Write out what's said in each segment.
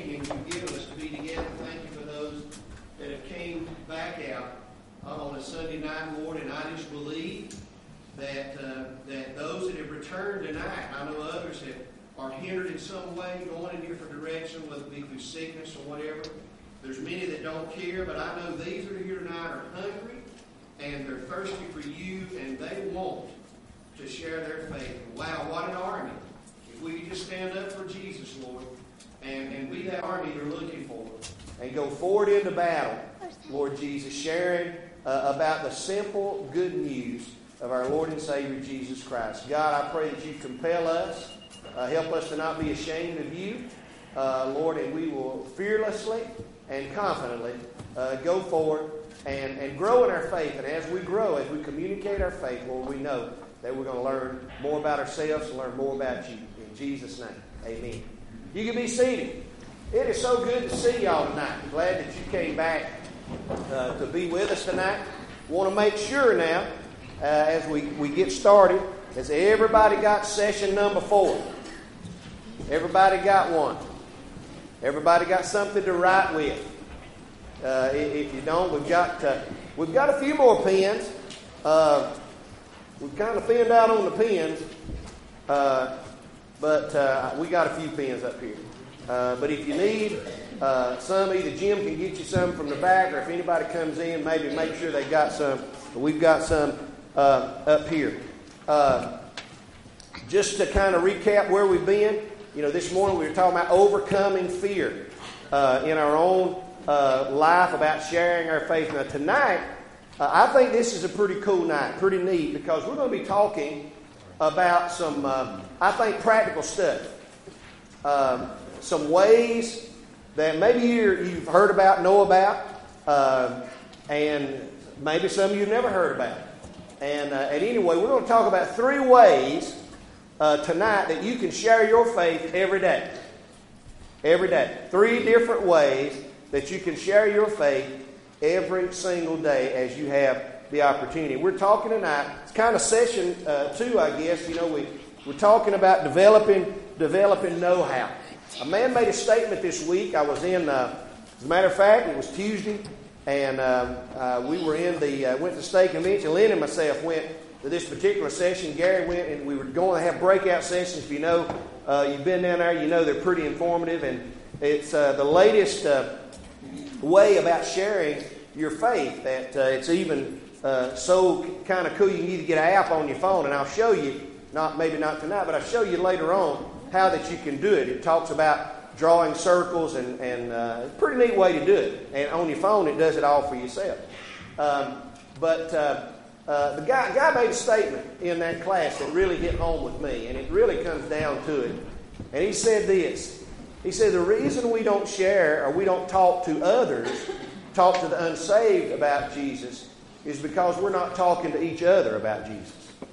opportunity you've given us to be together. Thank you for those that have came back out on a Sunday night, Lord, and I just believe that those that have returned tonight, I know others are hindered in some way, going in a different direction, whether it be through sickness or whatever. There's many that don't care, but I know these that are here tonight are hungry and they're thirsty for you, and they want to share their faith. Wow, what an army. If we could just stand up for Jesus, Lord, and be that army you're looking for, and go forward into battle, Lord Jesus, sharing about the simple good news of our Lord and Savior Jesus Christ. God, I pray that you compel us, help us to not be ashamed of you, Lord, and we will fearlessly and confidently go forward and grow in our faith. And as we grow, as we communicate our faith, Lord, we know that we're going to learn more about ourselves and learn more about you. In Jesus' name, amen. You can be seated. It is so good to see y'all tonight. I'm glad that you came back to be with us tonight. Want to make sure now, as we get started, has everybody got session number 4? Everybody got one. Everybody got something to write with. If you don't, we've got a few more pens. We've kind of thinned out on the pens, but we got a few pens up here. But if you need some, either Jim can get you some from the back, or if anybody comes in, maybe make sure they got some. We've got some up here. Just to kind of recap where we've been, this morning we were talking about overcoming fear in our own life, about sharing our faith. Now tonight, I think this is a pretty cool night, pretty neat, because we're going to be talking about some, I think, practical stuff. Some ways that maybe you've heard about, know about, and maybe some of you've never heard about. And anyway, we're going to talk about 3 ways tonight that you can share your faith every day. Every day. 3 different ways that you can share your faith every single day as you have the opportunity. We're talking tonight, it's kind of session 2, I guess. We're talking about developing know-how. A man made a statement this week. I was in, as a matter of fact, it was Tuesday, and we were went to the state convention. Lynn and myself went to this particular session. Gary went, and we were going to have breakout sessions. If you know, you've been down there, you know they're pretty informative, and it's the latest way about sharing your faith that it's even so kind of cool. You can either get an app on your phone, and I'll show you, maybe not tonight, but I'll show you later on how that you can do it. It talks about drawing circles, and it's a pretty neat way to do it. And on your phone, it does it all for yourself. But the guy made a statement in that class that really hit home with me, and it really comes down to it. And he said this. He said, the reason we don't share or we don't talk to others, talk to the unsaved about Jesus, is because we're not talking to each other about Jesus.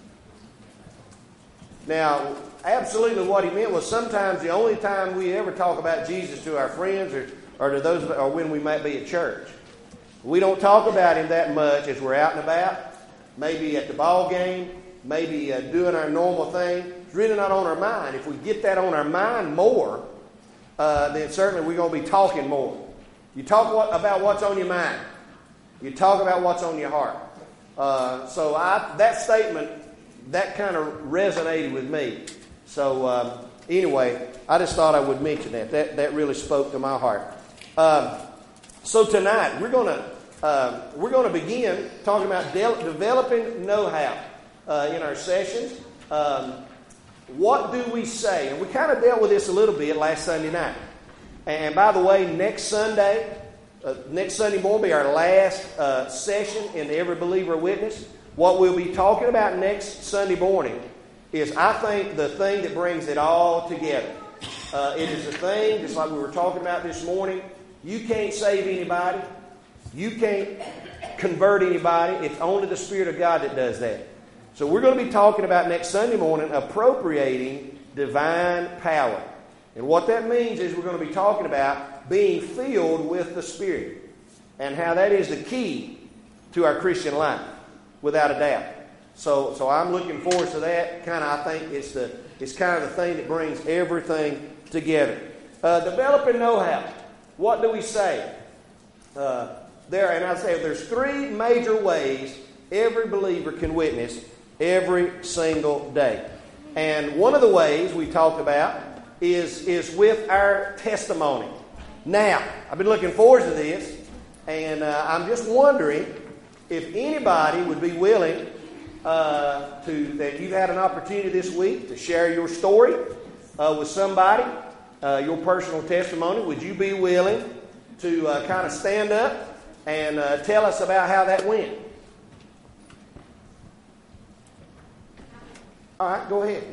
Now, absolutely what he meant was sometimes the only time we ever talk about Jesus to our friends or to those, or when we might be at church. We don't talk about him that much as we're out and about, maybe at the ball game, maybe doing our normal thing. It's really not on our mind. If we get that on our mind more, then certainly we're going to be talking more. You talk about what's on your mind. You talk about what's on your heart. So that statement, that kind of resonated with me. So anyway, I just thought I would mention that. That really spoke to my heart. So tonight we're going to begin talking about developing know-how in our sessions. What do we say? And we kind of dealt with this a little bit last Sunday night. And by the way, next Sunday morning will be our last session in the Every Believer Witness. What we'll be talking about next Sunday morning is, I think, the thing that brings it all together. It is the thing, just like we were talking about this morning, you can't save anybody. You can't convert anybody. It's only the Spirit of God that does that. So we're going to be talking about next Sunday morning appropriating divine power. And what that means is we're going to be talking about being filled with the Spirit and how that is the key to our Christian life, without a doubt. So I'm looking forward to that. I think it's kind of the thing that brings everything together. Developing know-how. What do we say? And I say there's three major ways every believer can witness every single day. And one of the ways we talked about is with our testimony. Now, I've been looking forward to this, and I'm just wondering if anybody would be willing that you've had an opportunity this week to share your story with somebody, your personal testimony. Would you be willing to kind of stand up and tell us about how that went? All right, go ahead.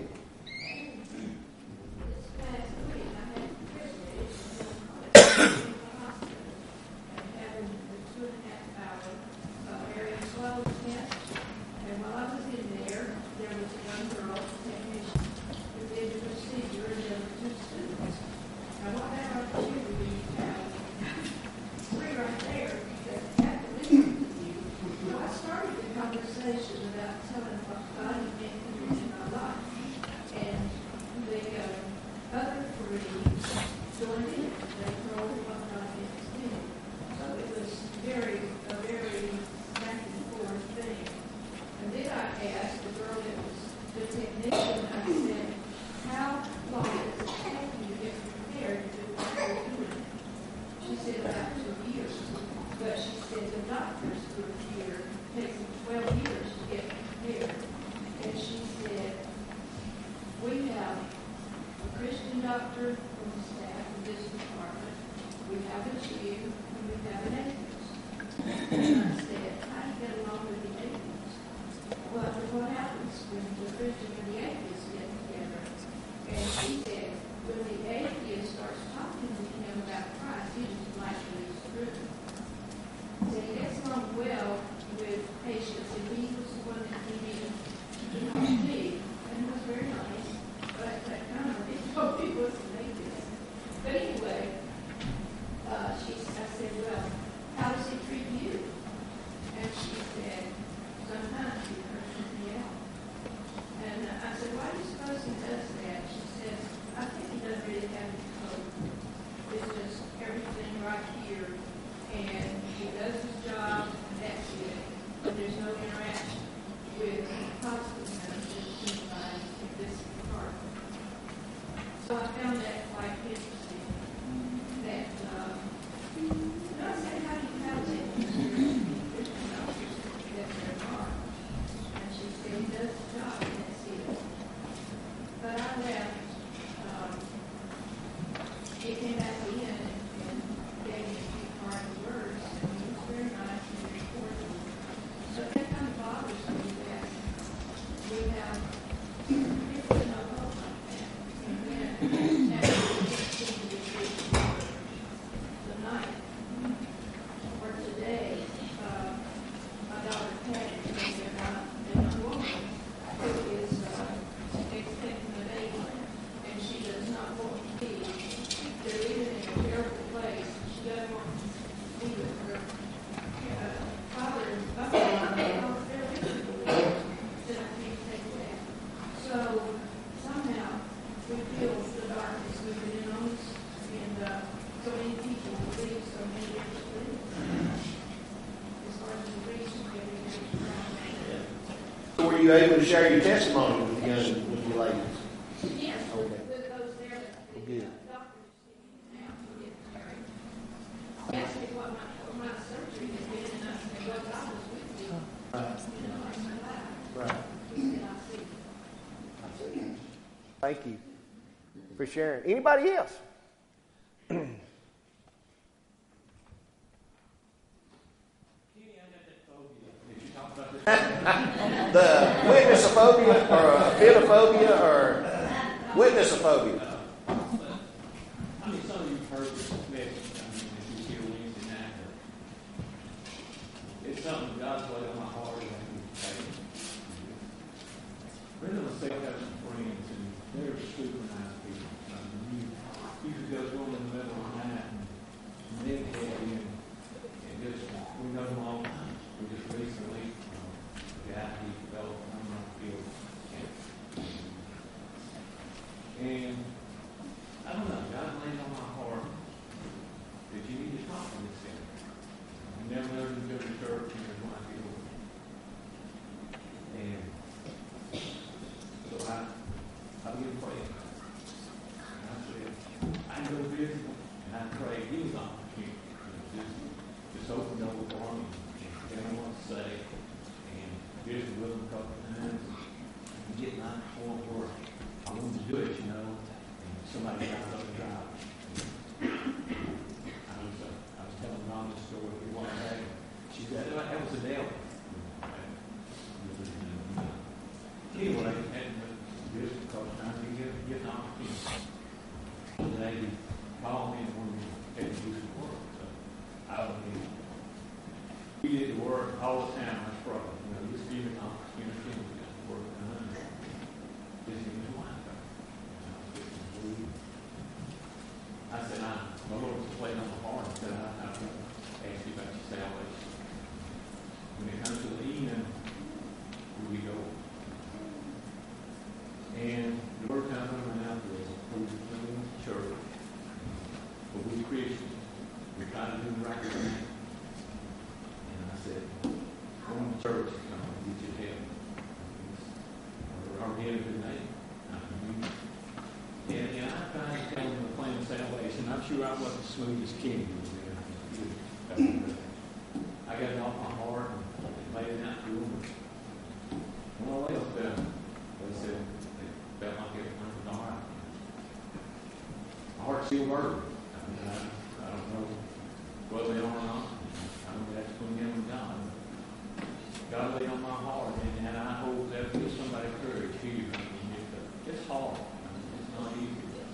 Were you able to share your testimony with the ladies? Yes. Okay. With those there that the Good. doctors asked me what my surgery had been, and I said, well, God was with me. Right. Like my life. Right. He said, I see. Thank you for sharing. Anybody else? The witnessophobia or philophobia or witnessophobia. I mean, some of you have heard this message. I mean, if you hear Wednesday night, it's something God's laid on my heart. And I can say, Brenda and myself have some friends, and they're super nice people. I mean, you could go to them in the middle of the night, and they'd head in, and just, we know them all the time. We just recently, the guy he developed on my field. And never let them go to church and their wife get over. And so I began praying. And I said, I can go visit them. And I prayed, give us an opportunity. Just open the door for me and tell me what to say. And visit with them a couple of times. And get my point where I wanted to do it, you know. And somebody got up and drive. I was telling Mom the story one day. She said, that was the devil. Anyway, and this because trying to get an opportunity. They called me and wanted me to take do some work. So I don't need. We did the work all the time. I struggled. You know, just give an opportunity to get the work done. Just give me a wife. I said, my Lord was playing on my heart. I said, I want to ask you about your salvation. When it comes to the evening, where we go. And the first time I went out there, we were in the church. But we Christians, we try to do the right thing. And I said, going to church is going to get you heaven. Our head of the name. And I tried to tell them the plan of salvation. I'm sure I wasn't the smoothest king. I got it off my heart and laid it out to them. When I left them, they said they felt like everything was all right. My heart's still burdened. I don't know whether they are or not. I know that's between them and God. God laid on my heart, and I hope that gives somebody courage here. It's hard. It's not easy.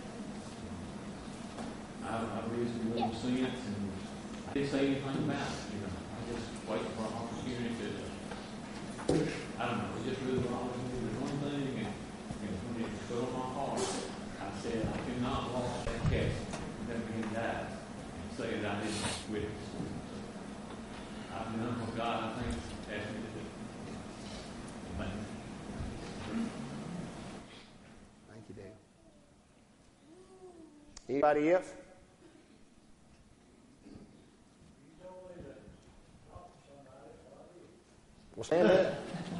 I raised a little sense, and I didn't say anything about it. You know, I just waited for an opportunity to. I don't know. It just really always did one thing, and when it fell on my heart, I said, I cannot walk that castle that man died and say that I didn't witness. I've done what God, I think, asked me to do. Thank you. Thank you, Dave. Anybody else? Well, stand up.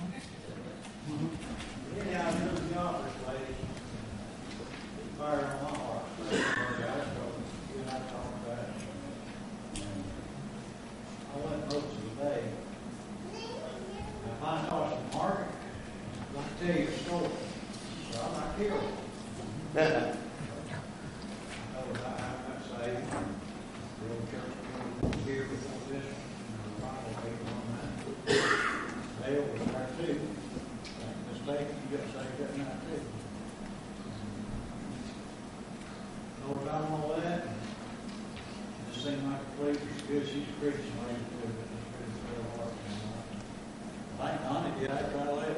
Anyhow, I knew the office lady. Fire on my heart. We're not talking about it. I went most of the day. If I know it's a market, I'd like to tell you a story. So I'm not killed. I know about how much saved. The old church here before this. Bible people on that. Dale was there too. Miss Becky, you got saved that night too. Lord, about all that, it just seemed like a place was good. She's a Christian lady too, but it's pretty real hard. Thank God, did I try to live?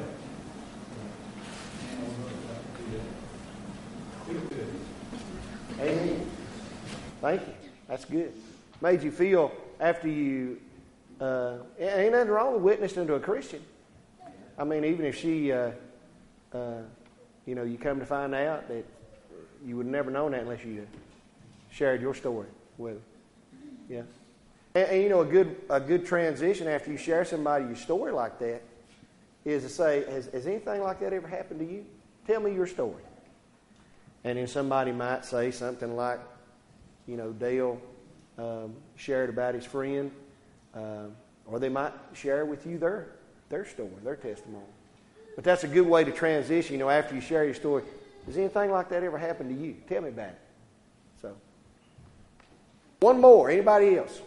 Feel good. Amen. Thank you. That's good. Made you feel after you. Ain't nothing wrong with witnessing to a Christian. I mean, even if she, you come to find out that you would have never known that unless you shared your story with her. Yeah. And a good transition after you share somebody your story like that is to say, has anything like that ever happened to you? Tell me your story. And then somebody might say something like, Dale shared about his friend. Or they might share with you their story, their testimony. But that's a good way to transition, after you share your story. Has anything like that ever happened to you? Tell me about it. So, one more. Anybody else?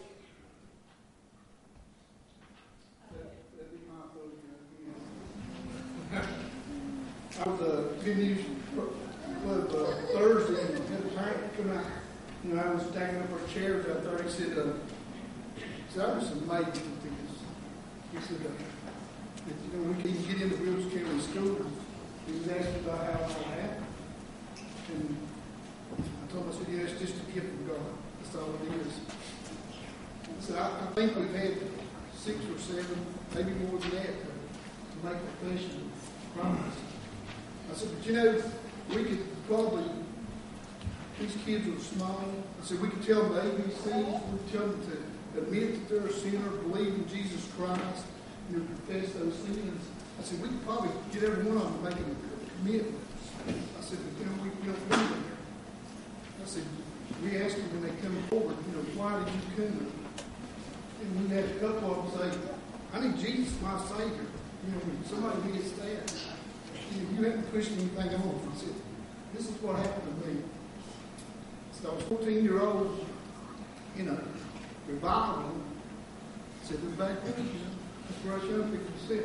I was Good News Club Thursday, and the parent come out. I was stacking up our chairs out there. He said, so I was amazed at this. He said, we can get into Wilkes County School. He was asking about how it all happened. And I told him, I said, it's just a gift from God. That's all it is. So I think we've had 6 or 7, maybe more than that, to make a confession of promise. I said, but we could probably, these kids are small. I said, we could tell them the ABCs, we could tell them to admit that they're a sinner, believe in Jesus Christ, and confess those sins. I said, we could probably get every one of them making a commitment. I said, but we don't do that. I said, we asked them when they come forward, why did you come? And we had a couple of them say, I need Jesus, my Savior. When somebody gets that, you haven't pushed anything on them. I said, this is what happened to me. So I was 14-year-old in a revival. I said, we're back there. That's where our young people sit.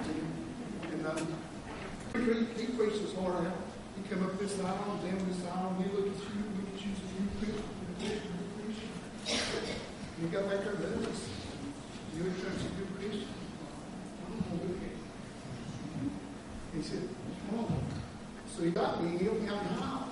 And he preached his heart out. He come up this aisle, down this aisle, and he looked at you, as you Christian. And he got back there and us. You're a good Christian. He said, come on. So he got me and he helped me out in the aisle.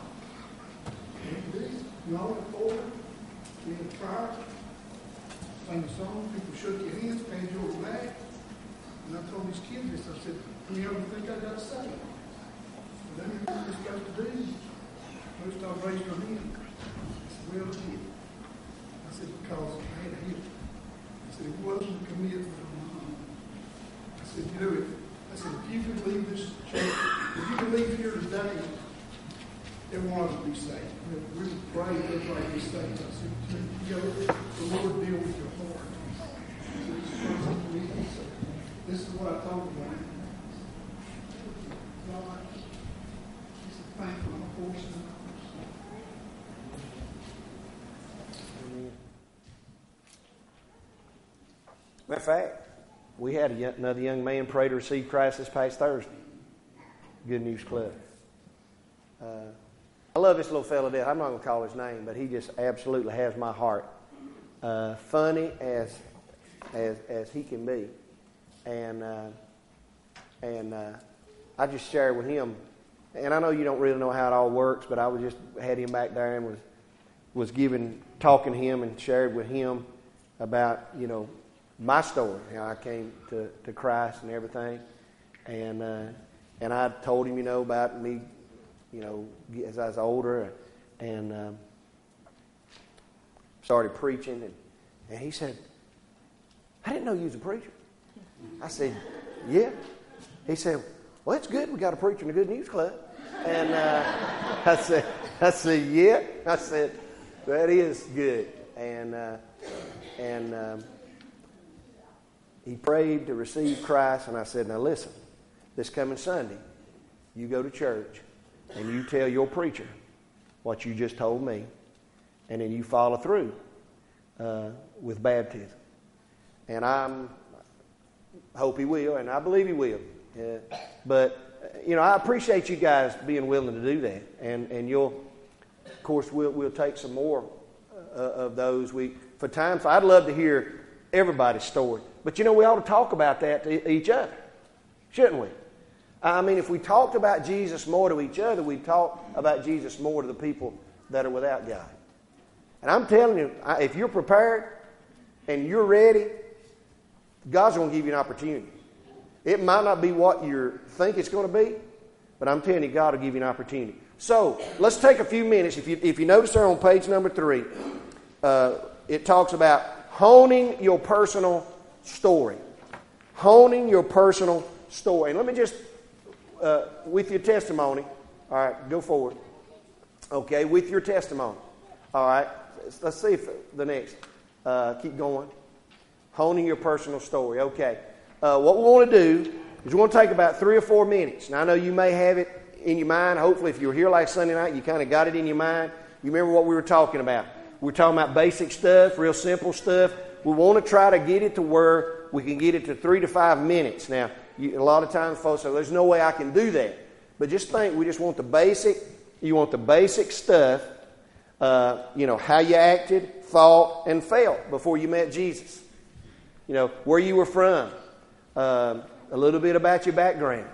We all went forward. We had a prayer. Sang a song. People shook your hands, patted you over the back. And I told these kids this. I said, you ever think I got saved? And then you know what we're supposed to do? Most of them raised their hand. I said, well, it did. I said, because I had a hit. I said, it wasn't a commitment from my home. I said, I said, if you could leave this church, if you could leave here today, every one of us would be saved. We would pray everybody be saved. I said, the Lord deal with your heart. So this is what I told them. God, he said, thank you for my portion. Matter of fact, we had another young man pray to receive Christ this past Thursday. Good News Club. I love this little fella there. I'm not going to call his name, but he just absolutely has my heart. Funny as he can be. And I just shared with him, and I know you don't really know how it all works, but I had him back there and was talking to him and shared with him about, my story, how I came to Christ and everything. And I told him, about me, as I was older and started preaching. And he said, I didn't know you was a preacher. I said, yeah. He said, well, it's good. We got a preacher in the Good News Club. And I said, yeah. I said, that is good. And he prayed to receive Christ. And I said, now listen, this coming Sunday, you go to church and you tell your preacher what you just told me. And then you follow through with baptism. And I hope he will, and I believe he will. But I appreciate you guys being willing to do that. And you'll, of course, we'll take some more of those. I'd love to hear everybody's story. But we ought to talk about that to each other, shouldn't we? I mean, if we talked about Jesus more to each other, we'd talk about Jesus more to the people that are without God. And I'm telling you, if you're prepared and you're ready, God's going to give you an opportunity. It might not be what you think it's going to be, but I'm telling you, God will give you an opportunity. So, let's take a few minutes. If you notice there on page number 3, it talks about honing your personal story. Honing your personal story. And let me just, with your testimony, all right, go forward. Okay, with your testimony. All right, let's see if the next, keep going. Honing your personal story. Okay. What we want to do is we want to take about 3 or 4 minutes. Now, I know you may have it in your mind. Hopefully, if you were here last Sunday night, you kind of got it in your mind. You remember what we were talking about. We were talking about basic stuff, real simple stuff. We want to try to get it to where we can get it to 3 to 5 minutes. Now, a lot of times folks say, there's no way I can do that. But just think, we just want the basic, you want the basic stuff, how you acted, thought, and felt before you met Jesus. Where you were from, a little bit about your background,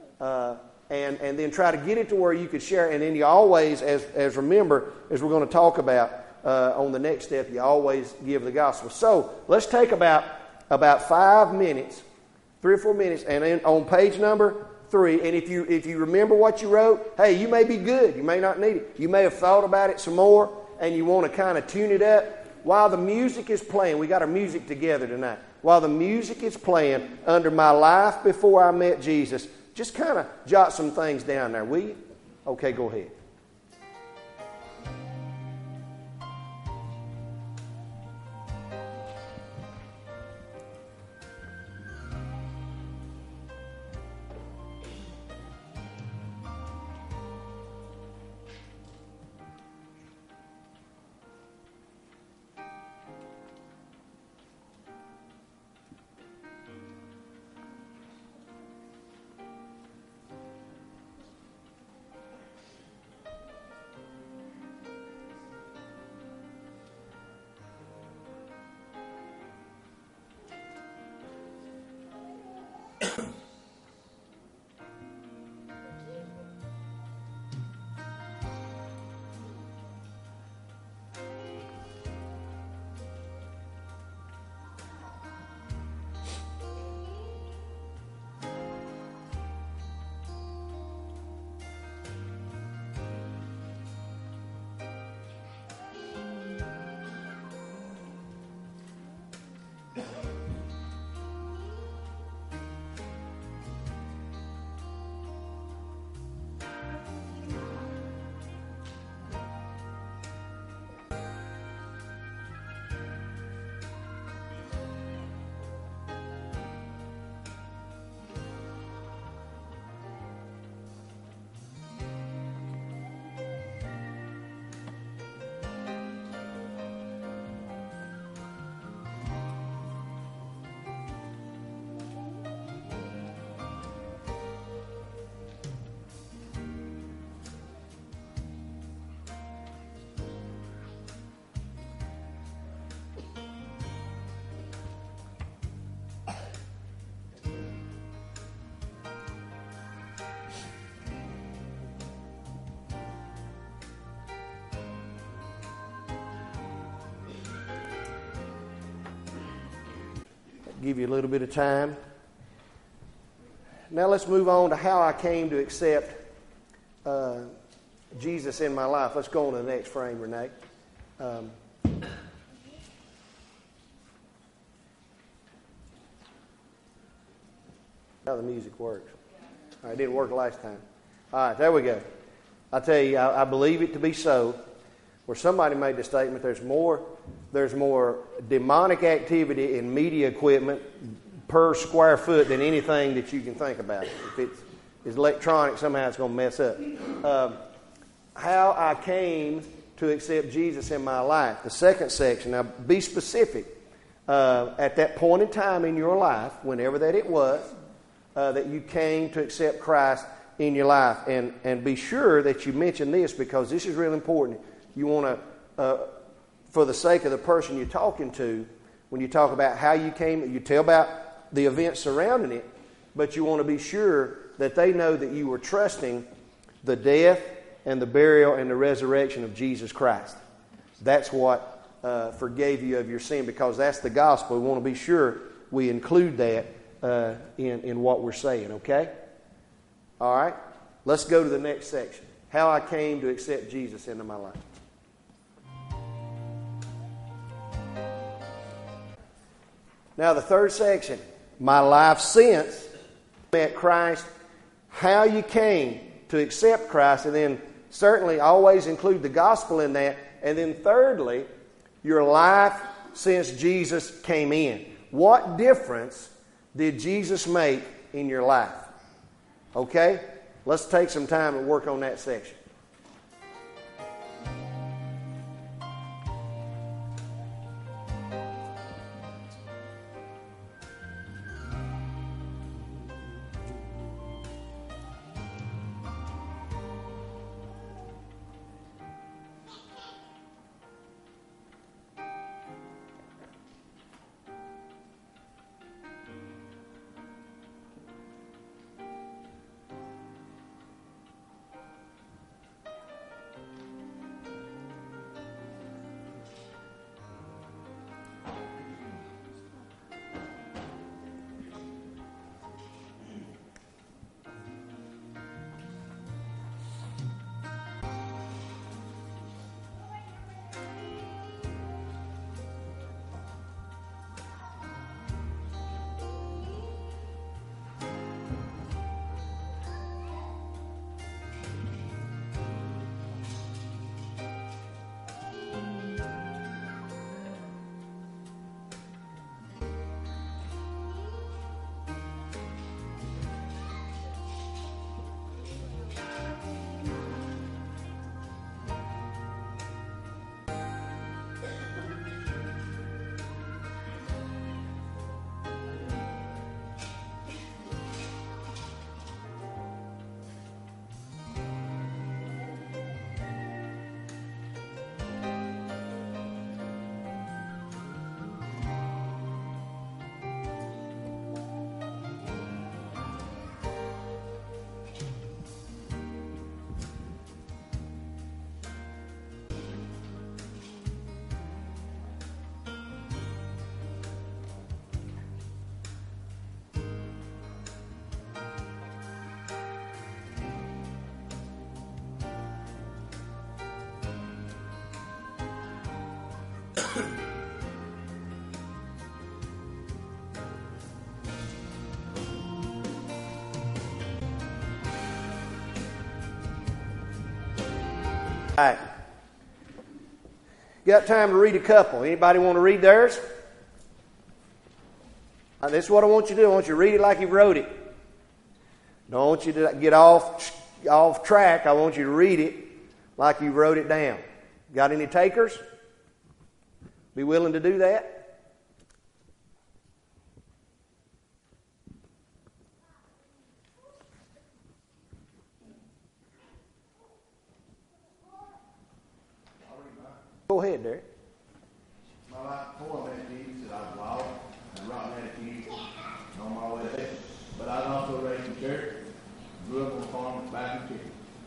and then try to get it to where you could share. And then you always, as remember, as we're going to talk about on the next step, you always give the gospel. So let's take about 5 minutes, 3 or 4 minutes, and then on page number 3. And if you remember what you wrote, hey, you may be good. You may not need it. You may have thought about it some more, and you want to kind of tune it up. while the music is playing, we got our music together tonight. While the music is playing under my life before I met Jesus, just kind of jot some things down there, will you? Okay, go ahead. Give you a little bit of time. Now let's move on to how I came to accept Jesus in my life. Let's go on to the next frame, Renee. How the music works. All right, it didn't work last time. All right, there we go. I tell you, I believe it to be so. Where somebody made the statement, there's more demonic activity in media equipment per square foot than anything that you can think about. If it's electronic, somehow it's going to mess up. How I came to accept Jesus in my life. The second section. Now, be specific. At that point in time in your life, whenever that it was, that you came to accept Christ in your life. And be sure that you mention this, because this is really important. You want to, for the sake of the person you're talking to, when you talk about how you came, you tell about the events surrounding it, but you want to be sure that they know that you were trusting the death and the burial and the resurrection of Jesus Christ. That's what forgave you of your sin, because that's the gospel. We want to be sure we include that in what we're saying, okay? All right? Let's go to the next section. How I came to accept Jesus into my life. Now, the third section, my life since met Christ, how you came to accept Christ, and then certainly always include the gospel in that, and then thirdly, your life since Jesus came in. What difference did Jesus make in your life? Okay? Let's take some time and work on that section. All right. Got time to read a couple. Anybody want to read theirs? This is what I want you to do. I want you to read it like you wrote it. Don't want you to get off track. I want you to read it like you wrote it down. Got any takers? Be willing to do that? Go ahead, Derek. My life before I met Jesus, I was lost and rotten attitude on my way there. But I was also raised in church, grew up on a farm back in Chicken.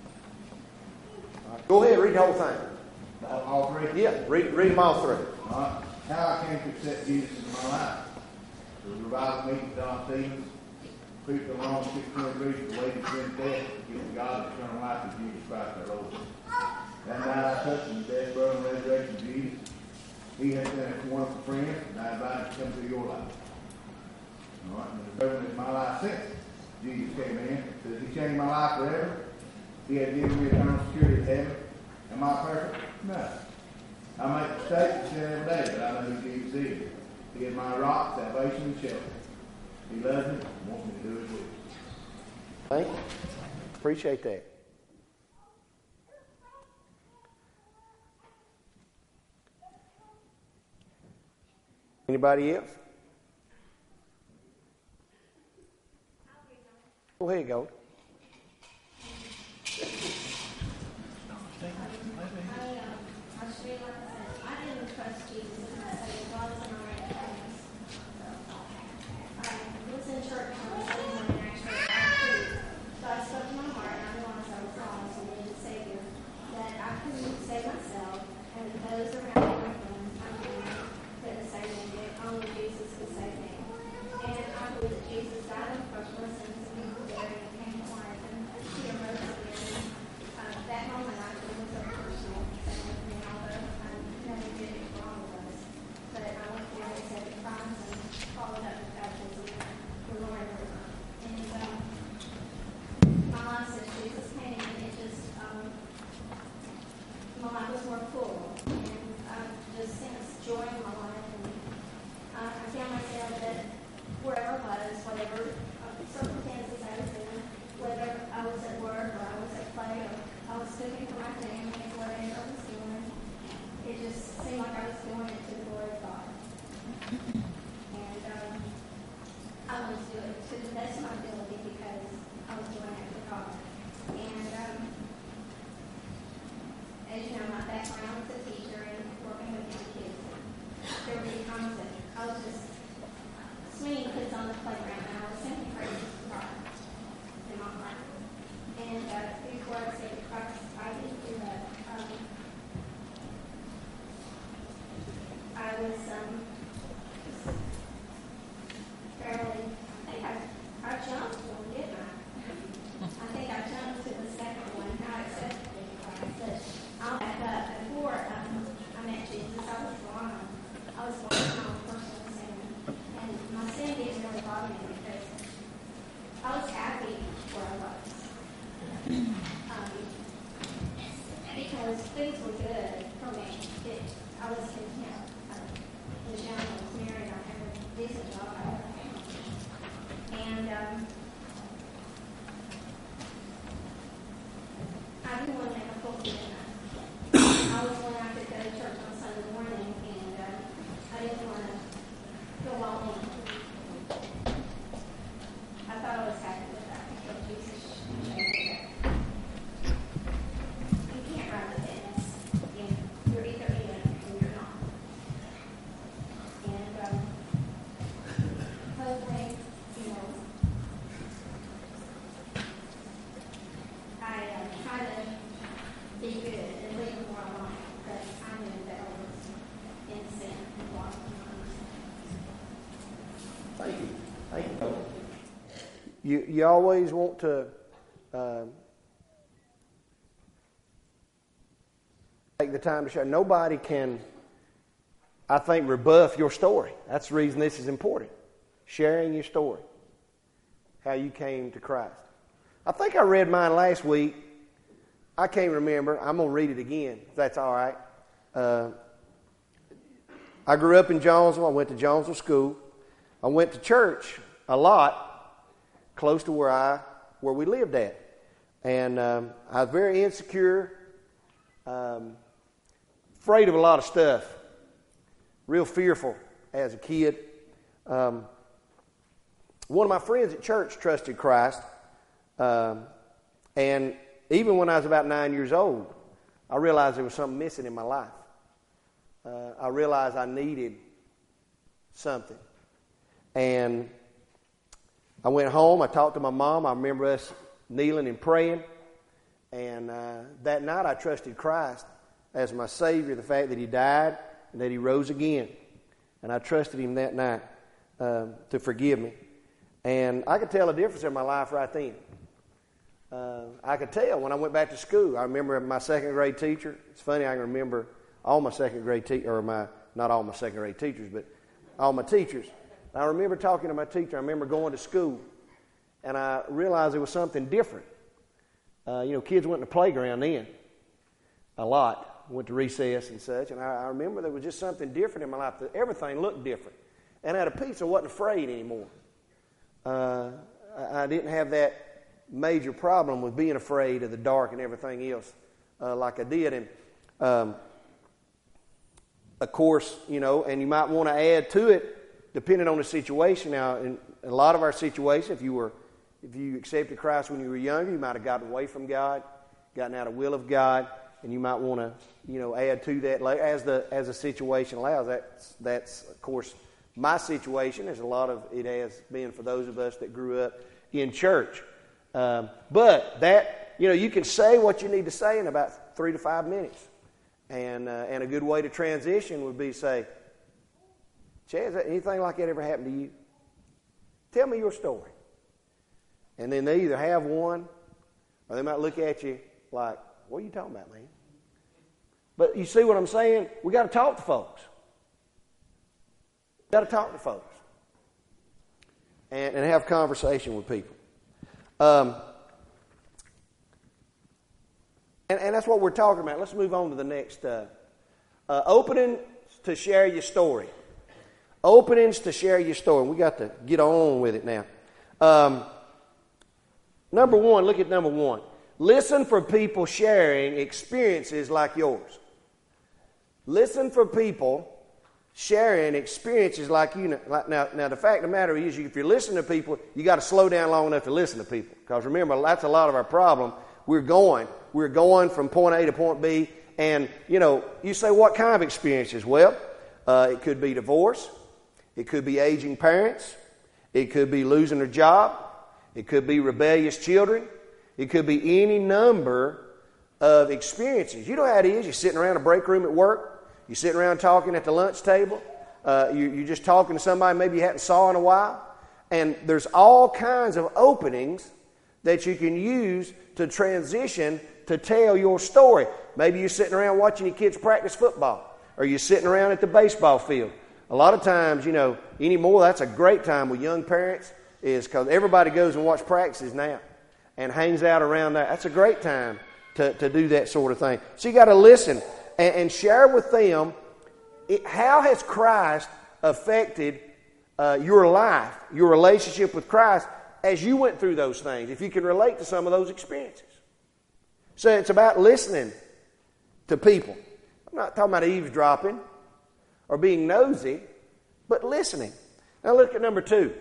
Go ahead, read the whole thing. All three? Yeah, read them all through. All right. How I came to accept Jesus in my life. There was a revival meeting with Don Stevens, preached on Romans 6:23, the way to sin death, to give God eternal life through Jesus Christ our Lord. That night I touched him, death, burial, and resurrection of Jesus. He has been a wonderful friend, and I invite him to come to your life. All right, and the Reverend in my life since Jesus came in, says he changed my life forever. He has given me eternal security in heaven. Am I perfect? No. I make mistakes and sin every day, but I know who Jesus is. He is my rock, salvation, and shelter. He loves me and wants me to do his will. Thank you. Appreciate that. Anybody else? Go ahead, Gold. I didn't trust Jesus because God was in my right place. I was in church on Sunday morning, actually. God spoke to my heart, and I knew I was wrong, so I needed a Savior. That I couldn't save myself, and those around me, my friends, my family, couldn't save me. Only Jesus could save me. And I believe that Jesus died on the cross for my sins, and he was buried and came to life, and he arose again. That moment I knew was a personal thing with me, although I never did it wrong with us. But I went through and said the crimes and followed up with baptism for Lord River. And my life since Jesus came, and it just, my life was more full. And I've just sensed joy in my life. And I found myself that wherever I was, whatever circumstances I was in, whether I was at work or I was at play or I was cooking for my family, whatever I was doing, it just seemed like I was doing it to the glory of God. And I wanted to do it to the best of my ability because I was doing it for God. And as you know, my background is a teacher and working with young kids. There were many times that I was just swinging kids on the playground, and I was simply praising God in my heart. And before I accepted Christ, I didn't do that. I was fairly, I jumped one, didn't I? I think I jumped to the second one, I accepted Christ. But I'll back up. Before I met Jesus, I was blind. I was blind in my own personal sin. And my sin didn't really bother me because I was happy where I was. Because things were good for me. I was content. The gentleman was married. I had a decent job. I had a family. And I didn't want to make a fool of it. I was when I could go to church on Sunday morning, and I didn't want to go all in. I thought I was happy with that until Jesus changed that. You can't ride the fence. You're either in or you're not. And hopefully, I try to be good and live more life, but I knew that I was in sin and walking on Thank you. Thank you. You always want to take the time to share. Nobody can, I think, rebuff your story. That's the reason this is important. Sharing your story. How you came to Christ. I think I read mine last week. I can't remember. I'm going to read it again, if that's all right. I grew up in Jonesville. I went to Jonesville School. I went to church a lot, close to where we lived at. And I was very insecure, afraid of a lot of stuff, real fearful as a kid. One of my friends at church trusted Christ, and even when I was about 9 years old, I realized there was something missing in my life. I realized I needed something. And I went home, I talked to my mom. I remember us kneeling and praying. And that night I trusted Christ as my Savior, the fact that He died and that He rose again. And I trusted Him that night to forgive me. And I could tell a difference in my life right then. I could tell when I went back to school. I remember my second grade teacher. It's funny, I can remember all my second grade not all my second grade teachers, but all my teachers. I remember talking to my teacher. I remember going to school, and I realized there was something different. Kids went to the playground then a lot, went to recess and such, and I remember there was just something different in my life. Everything looked different. And at a piece, I wasn't afraid anymore. I didn't have that major problem with being afraid of the dark and everything else like I did. And of course, and you might want to add to it, depending on the situation. Now, in a lot of our situations, if you accepted Christ when you were younger, you might have gotten away from God, gotten out of the will of God, and you might want to, add to that later as the situation allows. That's of course my situation. There's a lot of it has been for those of us that grew up in church. But that, you can say what you need to say in about 3 to 5 minutes, and a good way to transition would be to say, Chad, has anything like that ever happened to you? Tell me your story. And then they either have one, or they might look at you like, what are you talking about, man? But you see what I'm saying? We got to talk to folks. Got to talk to folks. And have conversation with people. And that's what we're talking about. Let's move on to the next. Opening to share your story. Openings to share your story. We got to get on with it now. Number one, look at number one. Listen for people sharing experiences like yours. Listen for people sharing experiences like you. Now, the fact of the matter is, if you're listening to people, you got to slow down long enough to listen to people. Because remember, that's a lot of our problem. We're going from point A to point B, and you say, what kind of experiences? Well, it could be divorce. It could be aging parents. It could be losing a job. It could be rebellious children. It could be any number of experiences. You know how it is. You're sitting around a break room at work. You're sitting around talking at the lunch table. You're just talking to somebody maybe you hadn't saw in a while. And there's all kinds of openings that you can use to transition to tell your story. Maybe you're sitting around watching your kids practice football. Or you're sitting around at the baseball field. A lot of times, anymore, that's a great time with young parents, is because everybody goes and watch practices now and hangs out around that. That's a great time to do that sort of thing. So you got to listen and share with them how has Christ affected your life, your relationship with Christ as you went through those things, if you can relate to some of those experiences. So it's about listening to people. I'm not talking about eavesdropping or being nosy, but listening. Now look at number 2.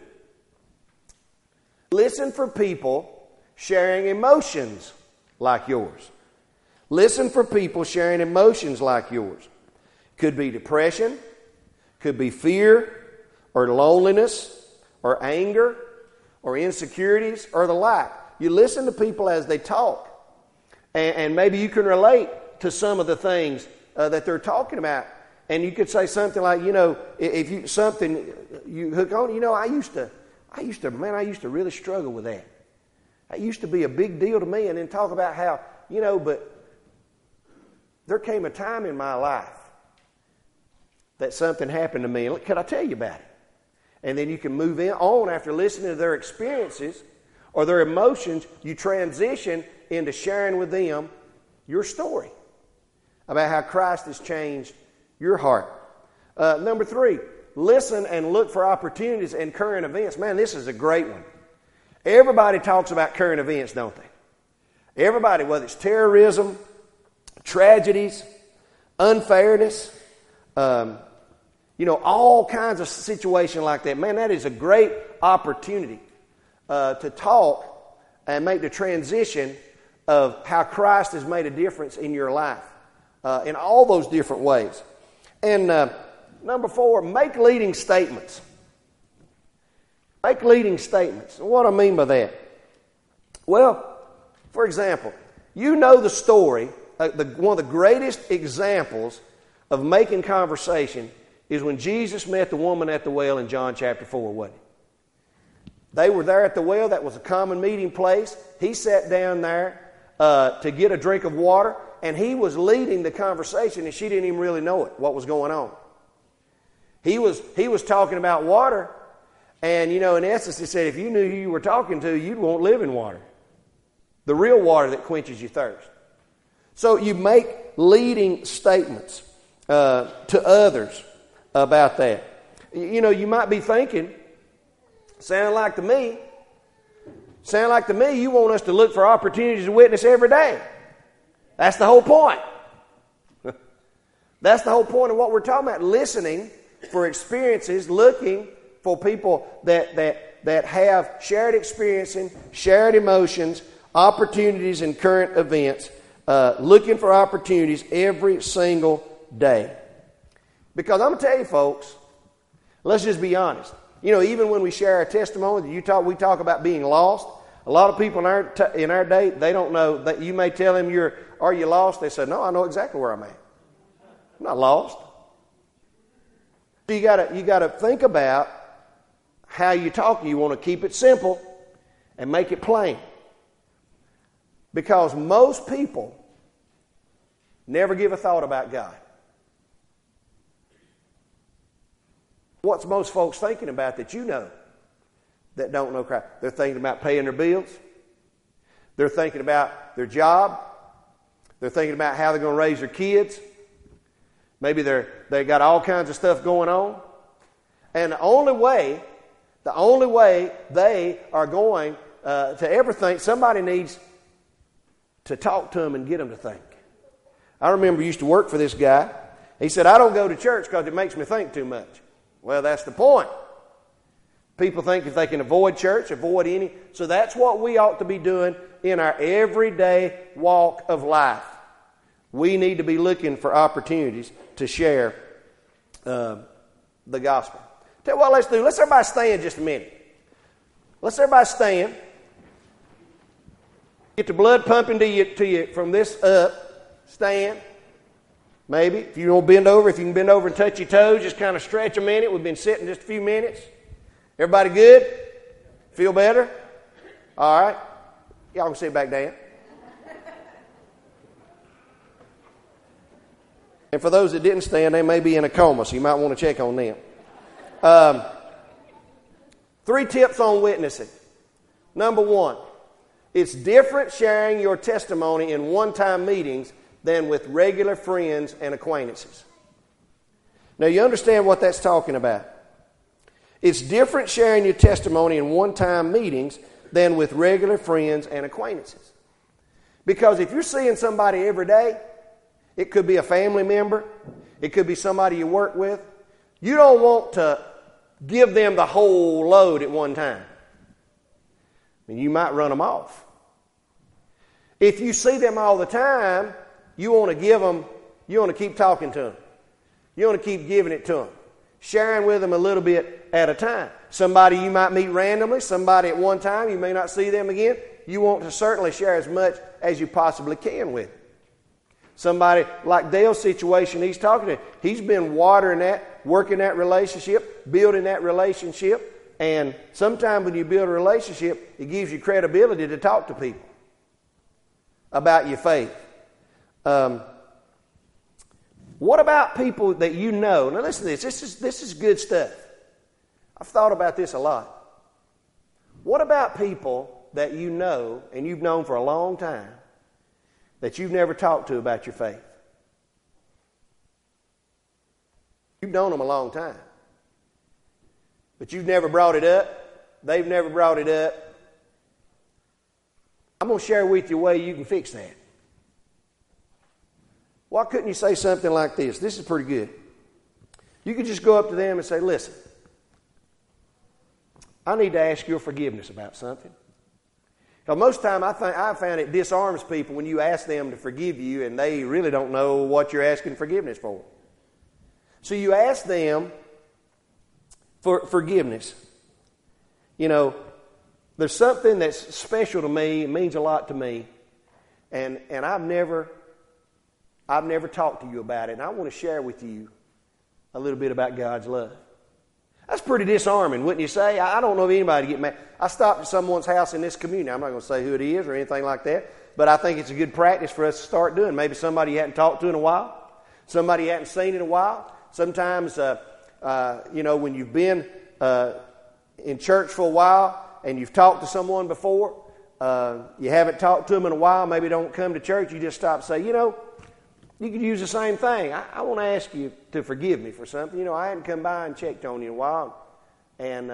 Listen for people sharing emotions like yours. Listen for people sharing emotions like yours. Could be depression, could be fear, or loneliness, or anger, or insecurities, or the like. You listen to people as they talk, and maybe you can relate to some of the things that they're talking about. And you could say something like, if you hook on, I used to really struggle with that. That used to be a big deal to me. And then talk about how, but there came a time in my life that something happened to me. Could I tell you about it? And then you can move on after listening to their experiences or their emotions. You transition into sharing with them your story about how Christ has changed your heart. Number 3, listen and look for opportunities and current events. Man, this is a great one. Everybody talks about current events, don't they? Everybody, whether it's terrorism, tragedies, unfairness, all kinds of situations like that. Man, that is a great opportunity to talk and make the transition of how Christ has made a difference in your life in all those different ways. And number 4, make leading statements. Make leading statements. And what do I mean by that? Well, for example, you know the story, one of the greatest examples of making conversation is when Jesus met the woman at the well in John chapter 4, wasn't it? They were there at the well. That was a common meeting place. He sat down there to get a drink of water, and he was leading the conversation, and she didn't even really know it, what was going on. He was talking about water, and, in essence, he said, if you knew who you were talking to, you'd won't live in water. The real water that quenches your thirst. So you make leading statements to others about that. You might be thinking, sound like to me, you want us to look for opportunities to witness every day. That's the whole point. That's the whole point of what we're talking about. Listening for experiences, looking for people that have shared experiences, shared emotions, opportunities and current events, looking for opportunities every single day. Because I'm going to tell you, folks, let's just be honest. Even when we share our testimony, we talk about being lost. A lot of people in our day, they don't know that. You may tell them, "Are you lost?" They say, "No, I know exactly where I'm at. I'm not lost." So you got to think about how you talk. You want to keep it simple and make it plain, because most people never give a thought about God. What's most folks thinking about that that don't know Christ? They're thinking about paying their bills. They're thinking about their job. They're thinking about how they're going to raise their kids. Maybe they got all kinds of stuff going on. And the only way they are going to ever think, somebody needs to talk to them and get them to think. I remember I used to work for this guy. He said, "I don't go to church because it makes me think too much." Well, that's the point. People think if they can avoid church, avoid any. So that's what we ought to be doing in our everyday walk of life. We need to be looking for opportunities to share the gospel. Tell you what let's do. Let's everybody stand just a minute. Let's everybody stand. Get the blood pumping to you from this up. Stand. Maybe. If you don't bend over, if you can bend over and touch your toes, just kind of stretch a minute. We've been sitting just a few minutes. Everybody good? Feel better? All right. Y'all can sit back down. And for those that didn't stand, they may be in a coma, so you might want to check on them. 3 tips on witnessing. Number 1, it's different sharing your testimony in one-time meetings than with regular friends and acquaintances. Now, you understand what that's talking about. It's different sharing your testimony in one-time meetings than with regular friends and acquaintances. Because if you're seeing somebody every day, it could be a family member, it could be somebody you work with, you don't want to give them the whole load at one time. I mean, you might run them off. If you see them all the time, you want to keep talking to them. You want to keep giving it to them. Sharing with them a little bit at a time. Somebody you might meet randomly, somebody at one time, you may not see them again. You want to certainly share as much as you possibly can with. Somebody like Dale's situation he's talking to, he's been watering that, working that relationship, building that relationship. And sometimes when you build a relationship, it gives you credibility to talk to people about your faith. What about people that you know? Now listen to this. This is good stuff. I've thought about this a lot. What about people that you know and you've known for a long time that you've never talked to about your faith? You've known them a long time. But you've never brought it up. They've never brought it up. I'm going to share with you a way you can fix that. Why couldn't you say something like this? This is pretty good. You could just go up to them and say, listen, I need to ask your forgiveness about something. Because most of the time I found it disarms people when you ask them to forgive you and they really don't know what you're asking forgiveness for. So you ask them for forgiveness. You know, there's something that's special to me, it means a lot to me, and I've never talked to you about it, and I want to share with you a little bit about God's love. That's pretty disarming, wouldn't you say? I don't know if anybody get mad. I stopped at someone's house in this community. I'm not going to say who it is or anything like that, but I think it's a good practice for us to start doing. Maybe somebody you hadn't talked to in a while, somebody you hadn't seen in a while. Sometimes, when you've been in church for a while and you've talked to someone before, you haven't talked to them in a while, maybe don't come to church, you just stop and say, you could use the same thing. I want to ask you to forgive me for something. I hadn't come by and checked on you in a while. And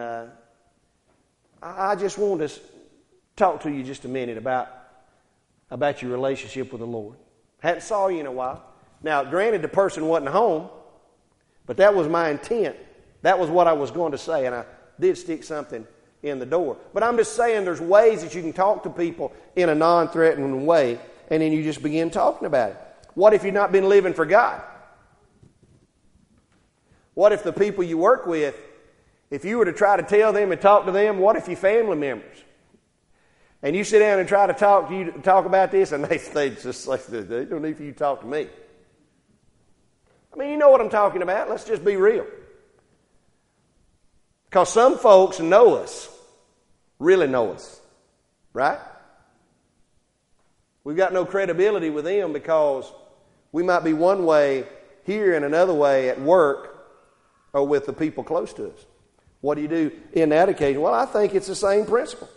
I just wanted to talk to you just a minute about your relationship with the Lord. Hadn't saw you in a while. Now, granted, the person wasn't home, but that was my intent. That was what I was going to say, and I did stick something in the door. But I'm just saying there's ways that you can talk to people in a non-threatening way, and then you just begin talking about it. What if you've not been living for God? What if the people you work with, if you were to try to tell them and talk to them, what if your family members? And you sit down and try to talk about this, and they just say, they don't need for you to talk to me. I mean, you know what I'm talking about. Let's just be real. Because some folks know us, really know us, right? We've got no credibility with them because we might be one way here and another way at work or with the people close to us. What do you do in that occasion? Well, I think it's the same principle.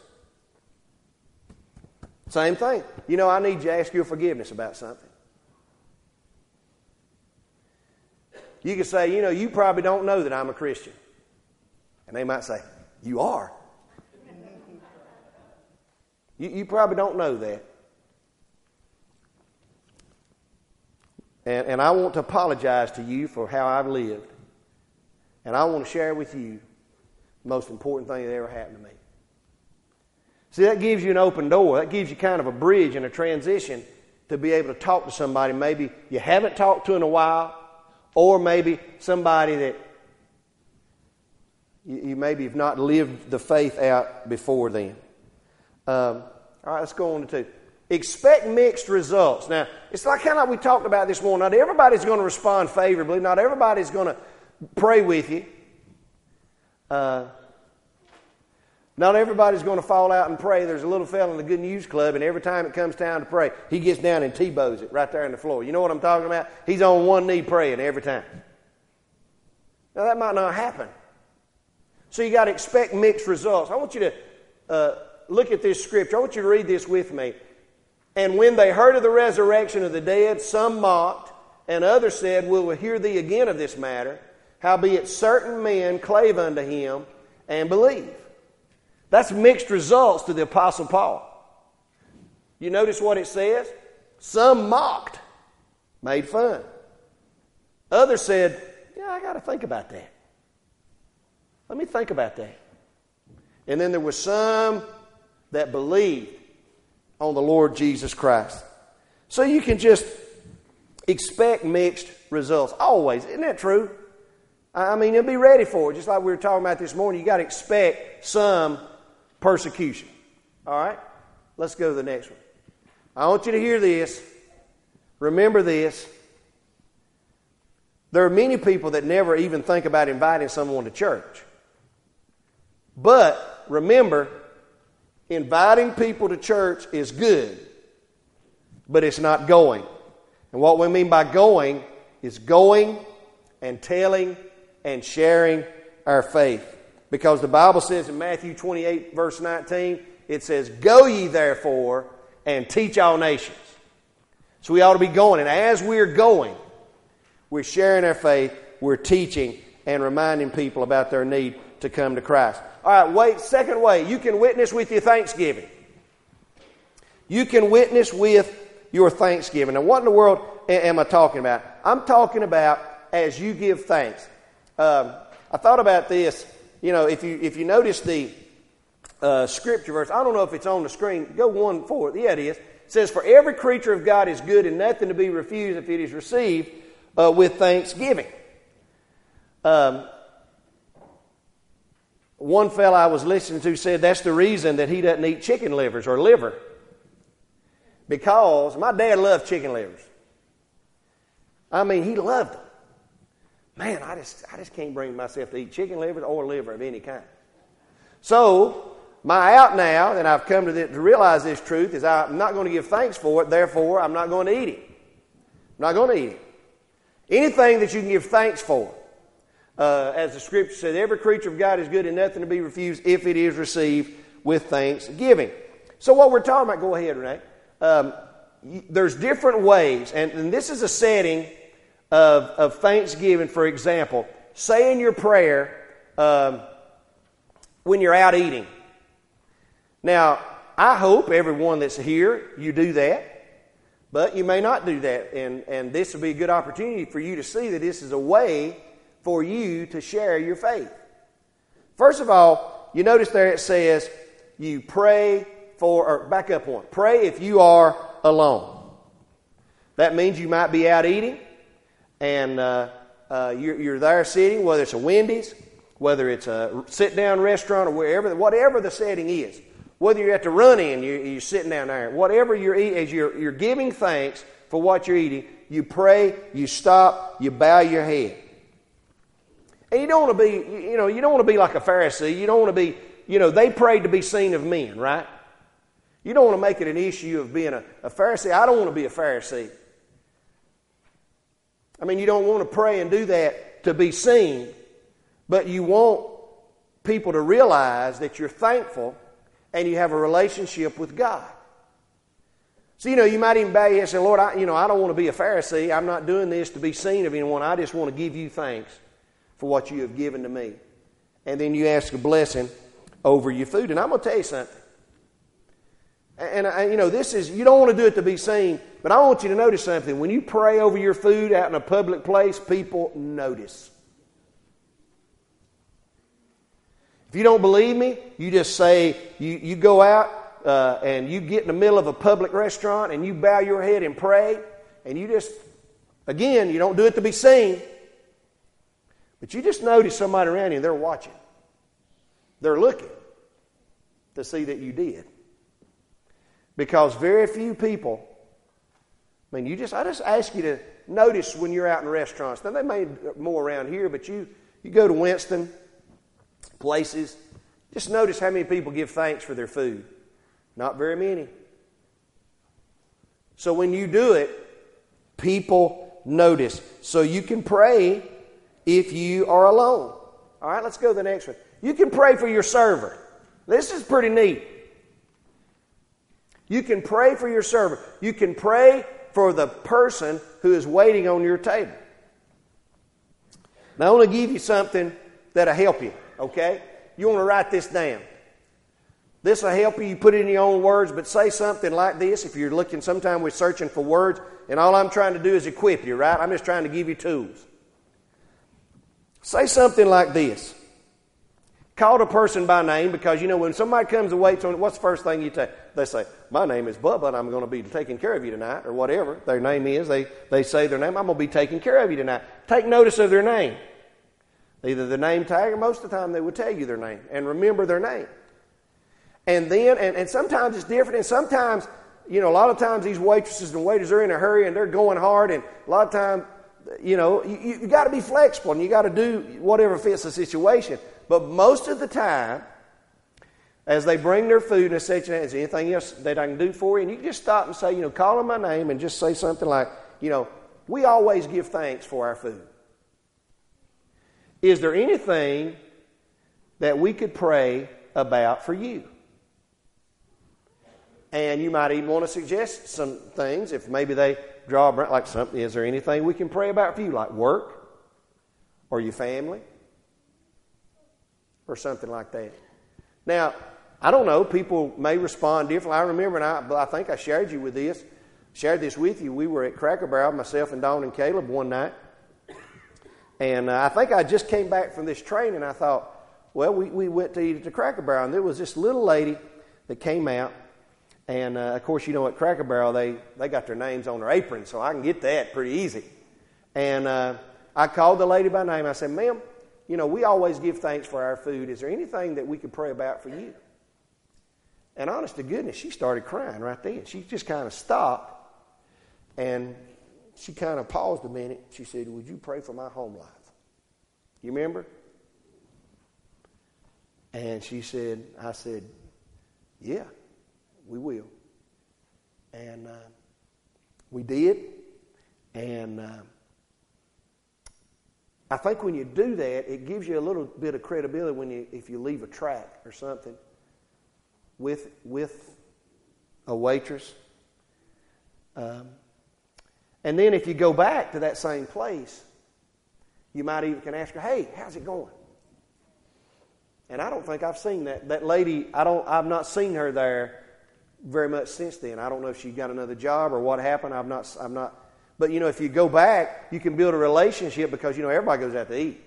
Same thing. I need to ask your forgiveness about something. You could say, you probably don't know that I'm a Christian. And they might say, you are. You probably don't know that. And I want to apologize to you for how I've lived. And I want to share with you the most important thing that ever happened to me. See, that gives you an open door. That gives you kind of a bridge and a transition to be able to talk to somebody maybe you haven't talked to in a while, or maybe somebody that you maybe have not lived the faith out before then. All right, let's go on to 2. Expect mixed results. Now, it's kind of like we talked about this morning. Not everybody's going to respond favorably. Not everybody's going to pray with you. Not everybody's going to fall out and pray. There's a little fella in the Good News Club, and every time it comes time to pray, he gets down and T-bows it right there on the floor. You know what I'm talking about? He's on one knee praying every time. Now, that might not happen. So you got to expect mixed results. I want you to look at this scripture. I want you to read this with me. And when they heard of the resurrection of the dead, some mocked, and others said, "We will hear thee again of this matter. Howbeit certain men clave unto him and believe." That's mixed results to the Apostle Paul. You notice what it says? Some mocked, made fun. Others said, I got to think about that. Let me think about that. And then there were some that believed on the Lord Jesus Christ. So you can just expect mixed results. Always. Isn't that true? I mean, you'll be ready for it. Just like we were talking about this morning, you got to expect some persecution. All right? Let's go to the next one. I want you to hear this. Remember this. There are many people that never even think about inviting someone to church. But remember, inviting people to church is good, but it's not going. And what we mean by going is going and telling and sharing our faith. Because the Bible says in Matthew 28, verse 19, it says, "Go ye therefore and teach all nations." So we ought to be going. And as we're going, we're sharing our faith, we're teaching, and reminding people about their need to come to Christ. All right, second way, you can witness with your thanksgiving. You can witness with your thanksgiving. Now, what in the world am I talking about? I'm talking about as you give thanks. I thought about this. You know, if you notice the scripture verse, I don't know if it's on the screen. Go one forward. Yeah, it is. It says, "For every creature of God is good and nothing to be refused if it is received with thanksgiving." One fellow I was listening to said that's the reason that he doesn't eat chicken livers or liver. Because my dad loved chicken livers. I mean, he loved them. Man, I just can't bring myself to eat chicken livers or liver of any kind. So, my out now, and I've come to realize this truth, is I'm not going to give thanks for it, therefore I'm not going to eat it. I'm not going to eat it. Anything that you can give thanks for, as the scripture says, every creature of God is good and nothing to be refused if it is received with thanksgiving. So what we're talking about, go ahead, Renee. There's different ways, and this is a setting of thanksgiving. For example, saying your prayer when you're out eating. Now, I hope everyone that's here, you do that, but you may not do that, and this will be a good opportunity for you to see that this is a way for you to share your faith. First of all, you notice there it says you pray for, or back up one. Pray if you are alone. That means you might be out eating, and you're there sitting, whether it's a Wendy's, whether it's a sit-down restaurant, or whatever the setting is. Whether you're at the run-in, you're sitting down there. Whatever you're eating, as you're giving thanks for what you're eating, you pray, you stop, you bow your head. And you don't want to be, you don't want to be like a Pharisee. You don't want to be, they prayed to be seen of men, right? You don't want to make it an issue of being a Pharisee. I don't want to be a Pharisee. I mean, you don't want to pray and do that to be seen, but you want people to realize that you're thankful and you have a relationship with God. So, you might even bow your head and say, Lord, I don't want to be a Pharisee. I'm not doing this to be seen of anyone. I just want to give you thanks for what you have given to me. And then you ask a blessing over your food. And I'm going to tell you something. And this is, you don't want to do it to be seen, but I want you to notice something. When you pray over your food out in a public place, people notice. If you don't believe me, you just say, you go out and you get in the middle of a public restaurant and you bow your head and pray, and you just, again, you don't do it to be seen, but you just notice somebody around you and they're watching. They're looking to see that you did. Because very few people, I just ask you to notice when you're out in restaurants. Now, they may be more around here, but you go to Winston, places, just notice how many people give thanks for their food. Not very many. So when you do it, people notice. So you can pray if you are alone. All right, let's go to the next one. You can pray for your server. This is pretty neat. You can pray for your server. You can pray for the person who is waiting on your table. Now, I want to give you something that'll help you, okay? You want to write this down. This will help you. You put it in your own words, but say something like this. If you're looking, sometime we're searching for words, and all I'm trying to do is equip you, right? I'm just trying to give you tools. Say something like this. Call the person by name, because, when somebody comes and waits on it, what's the first thing you say? They say, my name is Bubba, and I'm going to be taking care of you tonight, or whatever their name is. They say their name. I'm going to be taking care of you tonight. Take notice of their name. Either the name tag, or most of the time they would tell you their name, and remember their name. And then, and sometimes it's different, and sometimes, a lot of times these waitresses and waiters are in a hurry, and they're going hard, and a lot of times, you got to be flexible, and you got to do whatever fits the situation. But most of the time, as they bring their food and they say, is there anything else that I can do for you? And you can just stop and say, call them my name, and just say something like, we always give thanks for our food. Is there anything that we could pray about for you? And you might even want to suggest some things if maybe they draw like something. Is there anything we can pray about for you, like work or your family or something like that? Now, I don't know. People may respond differently. I remember, and I think I shared this with you. We were at Cracker Barrel, myself and Dawn and Caleb, one night. And I think I just came back from this training. I thought, well, we went to eat at the Cracker Barrel. And there was this little lady that came out. And, of course, you know, at Cracker Barrel, they got their names on their apron, so I can get that pretty easy. And I called the lady by name. I said, ma'am, you know, we always give thanks for our food. Is there anything that we could pray about for you? And honest to goodness, she started crying right then. She just kind of stopped, and she kind of paused a minute. She said, would you pray for my home life? You remember? And I said, yeah. We will. And we did. And I think when you do that, it gives you a little bit of credibility if you leave a tract or something with a waitress. And then if you go back to that same place, you might even can ask her, hey, how's it going? And I don't think I've seen that lady. I've not seen her there very much since then. I don't know if she got another job or what happened. I'm not. But, you know, if you go back, you can build a relationship because, you know, everybody goes out to eat.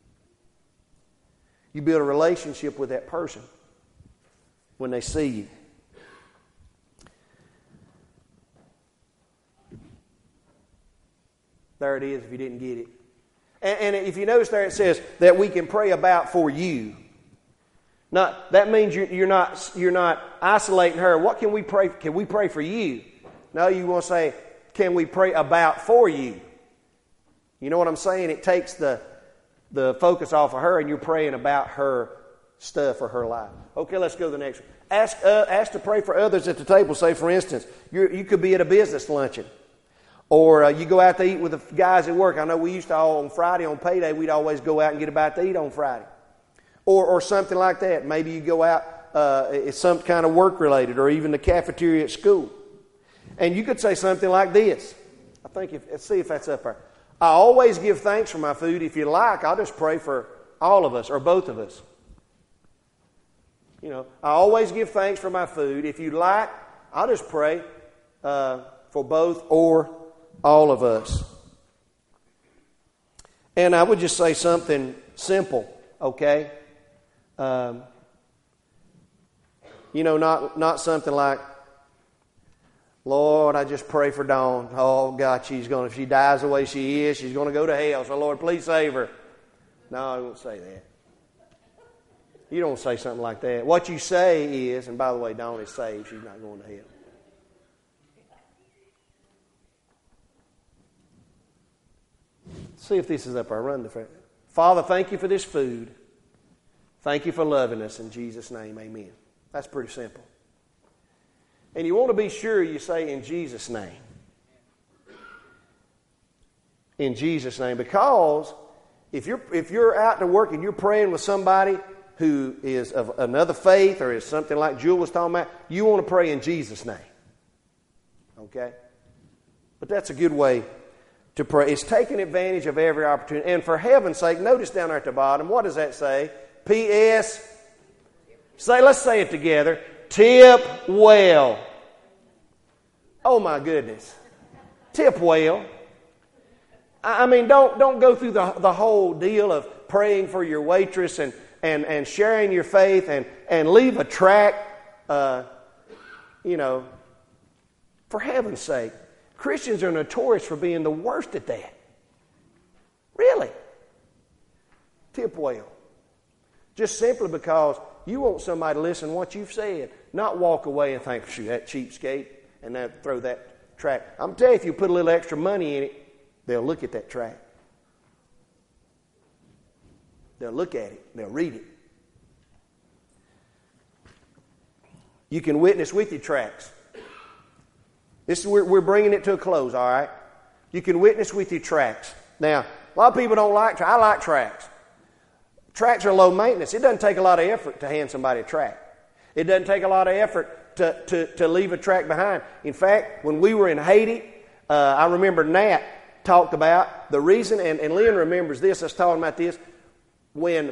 You build a relationship with that person when they see you. There it is if you didn't get it. And if you notice there it says that we can pray about for you. That means you're not isolating her. What can we pray? Can we pray for you? No, you want to say, can we pray about for you? You know what I'm saying? It takes the focus off of her, and you're praying about her stuff or her life. Okay, let's go to the next one. Ask to pray for others at the table. Say, for instance, you could be at a business luncheon, or you go out to eat with the guys at work. I know we used to all on Friday on payday. We'd always go out and get about to eat on Friday. Or something like that. Maybe you go out, it's some kind of work-related, or even the cafeteria at school. And you could say something like this. Let's see if that's up there. I always give thanks for my food. If you like, I'll just pray for all of us, or both of us. You know, I always give thanks for my food. If you like, I'll just pray for both or all of us. And I would just say something simple, okay? You know, not something like, Lord, I just pray for Dawn. Oh, God, if she dies the way she is, she's going to go to hell. So, Lord, please save her. No, I won't say that. You don't say something like that. What you say is, and by the way, Dawn is saved. She's not going to hell. See if this is up there. Run the front. Father, thank you for this food. Thank you for loving us. In Jesus' name, amen. That's pretty simple. And you want to be sure you say in Jesus' name. In Jesus' name. Because if you're out to work and you're praying with somebody who is of another faith or is something like Jewel was talking about, you want to pray in Jesus' name. Okay? But that's a good way to pray. It's taking advantage of every opportunity. And for heaven's sake, notice down there at the bottom, what does that say? P.S. Let's say it together. Tip well. Oh my goodness. Tip well. I mean, don't go through the whole deal of praying for your waitress and sharing your faith and leave a tract, for heaven's sake. Christians are notorious for being the worst at that. Really. Tip well. Just simply because you want somebody to listen to what you've said, not walk away and think, shoot, that cheapskate, and then throw that tract. I'm telling you, if you put a little extra money in it, they'll look at that tract. They'll look at it. They'll read it. You can witness with your tracts. This is we're bringing it to a close, all right? You can witness with your tracts. Now, a lot of people don't like tracts. I like tracts. Tracts are low maintenance. It doesn't take a lot of effort to hand somebody a tract. It doesn't take a lot of effort to leave a tract behind. In fact, when we were in Haiti, I remember Nat talked about the reason, and Lynn remembers this, I was talking about this, when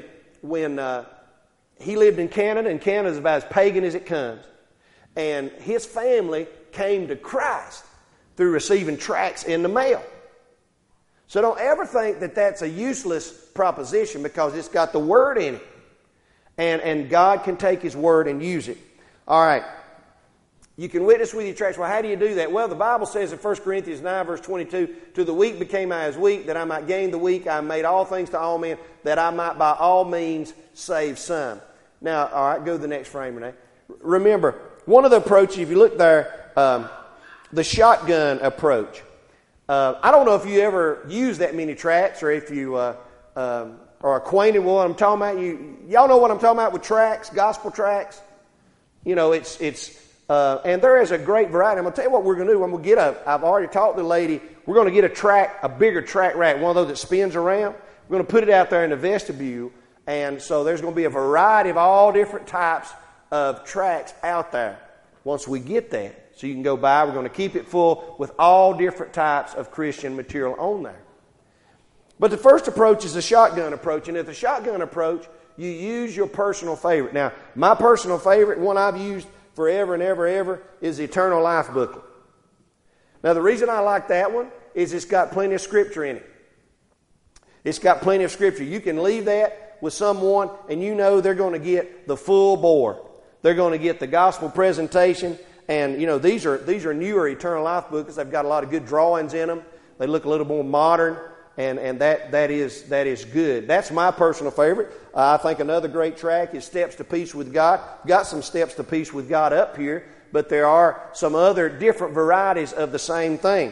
he lived in Canada, and Canada's about as pagan as it comes. And his family came to Christ through receiving tracts in the mail. So don't ever think that that's a useless proposition, because it's got the Word in it. And God can take His Word and use it. All right. You can witness with your tracts. Well, how do you do that? Well, the Bible says in 1 Corinthians 9, verse 22, to the weak became I as weak, that I might gain the weak. I made all things to all men, that I might by all means save some. Now, all right, go to the next frame, Renee. Remember, one of the approaches, if you look there, the shotgun approach. I don't know if you ever use that many tracts, or if you are acquainted with what I'm talking about. Y'all know what I'm talking about with tracts, gospel tracts? You know, and there is a great variety. I'm going to tell you what we're going to do. I've already talked to the lady. We're going to get a bigger tract rack, one of those that spins around. We're going to put it out there in the vestibule. And so there's going to be a variety of all different types of tracts out there once we get that. So you can go by. We're going to keep it full with all different types of Christian material on there. But the first approach is the shotgun approach. And at the shotgun approach, you use your personal favorite. Now, my personal favorite, one I've used forever and ever, is the Eternal Life booklet. Now, the reason I like that one is it's got plenty of Scripture in it. It's got plenty of Scripture. You can leave that with someone, and you know they're going to get the full bore. They're going to get the gospel presentation. And, you know, these are newer Eternal Life booklets. They've got a lot of good drawings in them. They look a little more modern. And that is good. That's my personal favorite. I think another great track is Steps to Peace with God. Got some Steps to Peace with God up here, but there are some other different varieties of the same thing.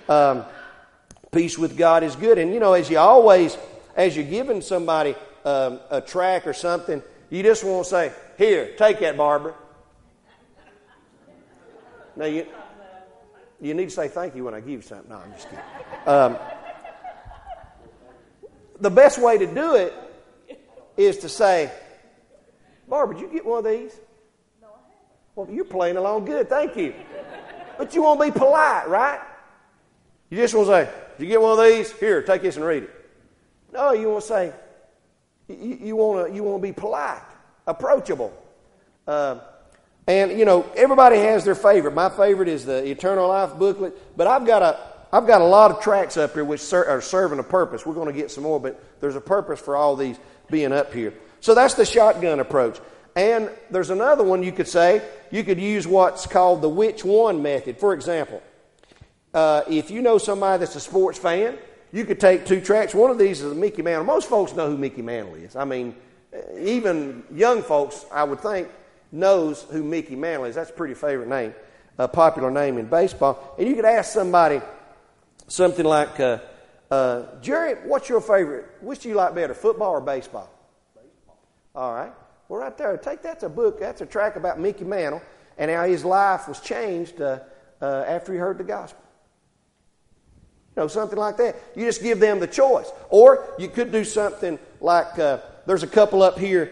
Peace with God is good. And, you know, as you're giving somebody a track or something, you just want to say, "Here, take that, Barbara." Now, you need to say thank you when I give you something. No, I'm just kidding. The best way to do it is to say, "Barbara, did you get one of these?" "No, I haven't." "Well, you're playing along good, thank you." But you want to be polite, right? You just want to say, "Did you get one of these? Here, take this and read it." No, you want to say, you want to be polite, approachable. And, you know, everybody has their favorite. My favorite is the Eternal Life booklet, but I've got a lot of tracts up here which are serving a purpose. We're going to get some more, but there's a purpose for all these being up here. So that's the shotgun approach. And there's another one you could say. You could use what's called the which one method. For example, if you know somebody that's a sports fan, you could take two tracts. One of these is Mickey Mantle. Most folks know who Mickey Mantle is. I mean, even young folks, I would think, knows who Mickey Mantle is. That's a pretty favorite name, a popular name in baseball. And you could ask somebody something like, "Jerry, what's your favorite? Which do you like better, football or baseball?" "Baseball." "All right. Well, right there, that's a book. That's a track about Mickey Mantle and how his life was changed after he heard the gospel." You know, something like that. You just give them the choice. Or you could do something like, there's a couple up here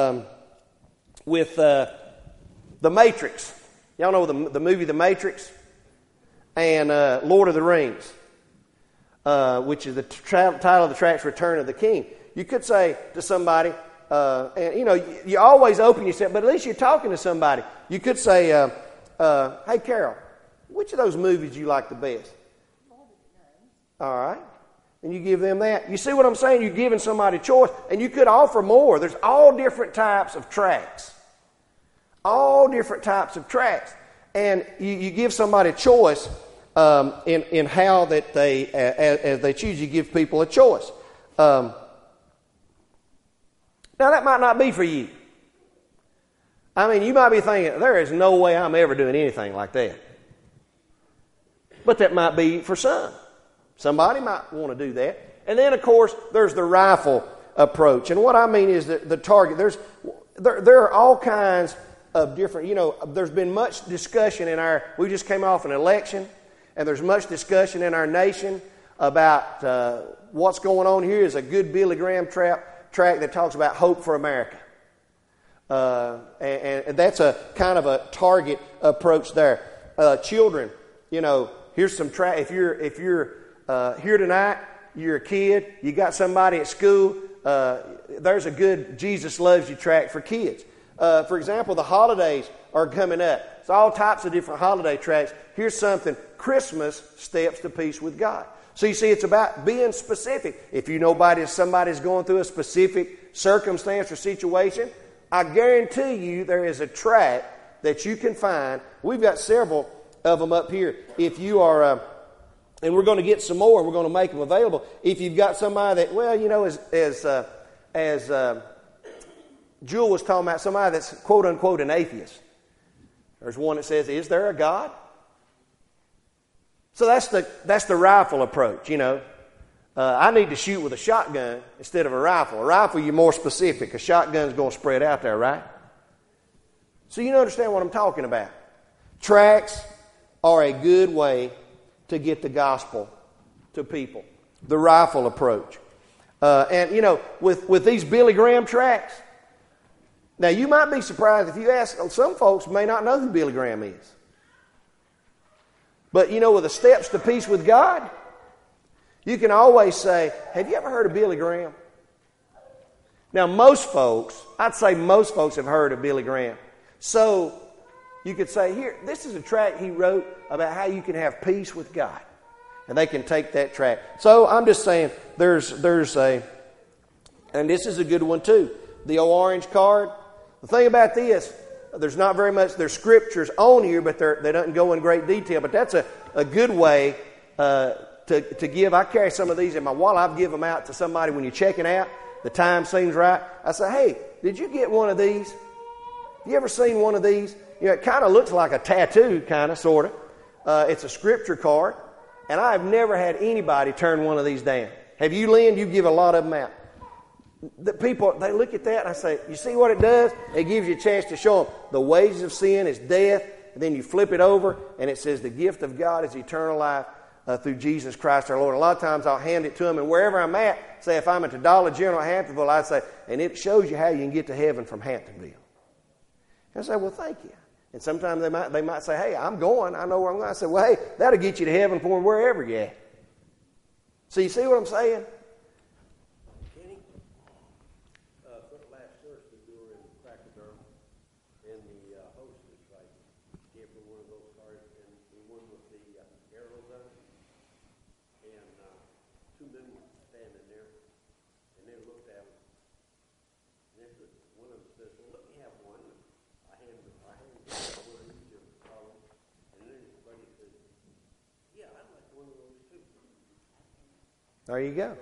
with The Matrix. Y'all know the movie The Matrix? And Lord of the Rings, which is the title of the track's Return of the King. You could say to somebody, and you know, you always open yourself, but at least you're talking to somebody. You could say, "Hey, Carol, which of those movies do you like the best?" All right. And you give them that. You see what I'm saying? You're giving somebody a choice, and you could offer more. There's all different types of tracts. All different types of tracts. And you give somebody a choice in how that they, as they choose, you give people a choice. Now, that might not be for you. I mean, you might be thinking, there is no way I'm ever doing anything like that. But that might be for some. Somebody might want to do that. And then, of course, there's the rifle approach. And what I mean is that the target, there are all kinds of different, you know, there's been much discussion we just came off an election, and there's much discussion in our nation about what's going on here is a good Billy Graham track that talks about hope for America. And that's a kind of a target approach there. Children, here's some if you're here tonight, you're a kid, you got somebody at school, there's a good Jesus Loves You tract for kids. For example, the holidays are coming up. It's all types of different holiday tracts. Here's something, Christmas Steps to Peace with God. So you see, it's about being specific. If you know somebody's going through a specific circumstance or situation, I guarantee you there is a tract that you can find. We've got several of them up here. If you are, and we're going to get some more, and we're going to make them available. If you've got somebody that, as Jewel was talking about, somebody that's quote unquote an atheist. There's one that says, "Is there a God?" So that's the rifle approach. I need to shoot with a shotgun instead of a rifle. A rifle, you're more specific. A shotgun's going to spread out there, right? So you understand what I'm talking about. Tracts are a good way to get the gospel to people. The rifle approach. With these Billy Graham tracts, now you might be surprised if you ask, some folks may not know who Billy Graham is. But with the Steps to Peace with God, you can always say, have you ever heard of Billy Graham? Now I'd say most folks have heard of Billy Graham. So you could say, here, this is a tract he wrote about how you can have peace with God. And they can take that tract. So I'm just saying, there's and this is a good one too, the old orange card. The thing about this, there's not very much, there's scriptures on here, but they don't go in great detail. But that's a good way to give. I carry some of these in my wallet. I've given them out to somebody when you're checking out. The time seems right. I say, hey, did you get one of these? You ever seen one of these? It kind of looks like a tattoo, kind of, sort of. It's a scripture card. And I have never had anybody turn one of these down. Have you, Lynn? You give a lot of them out. The people, they look at that and I say, you see what it does? It gives you a chance to show them the wages of sin is death. And then you flip it over and it says the gift of God is eternal life through Jesus Christ our Lord. And a lot of times I'll hand it to them, and wherever I'm at, say if I'm at the Dollar General at Hamptonville, I'd say, and it shows you how you can get to heaven from Hamptonville. And I say, well, thank you. And sometimes they might say, hey, I'm going. I know where I'm going. I say, well, hey, that'll get you to heaven from wherever you're at. So you see what I'm saying? Kenny, for the last service that we were in Cracker and the hostess, right, gave her one of those cards, and the one with the arrows on it. And two men were standing there, and they looked at him. And they said, one of them says, well, let me have one. I handed him one of each of the columns. And then his buddy said, yeah, I'd like one of those too. There you go.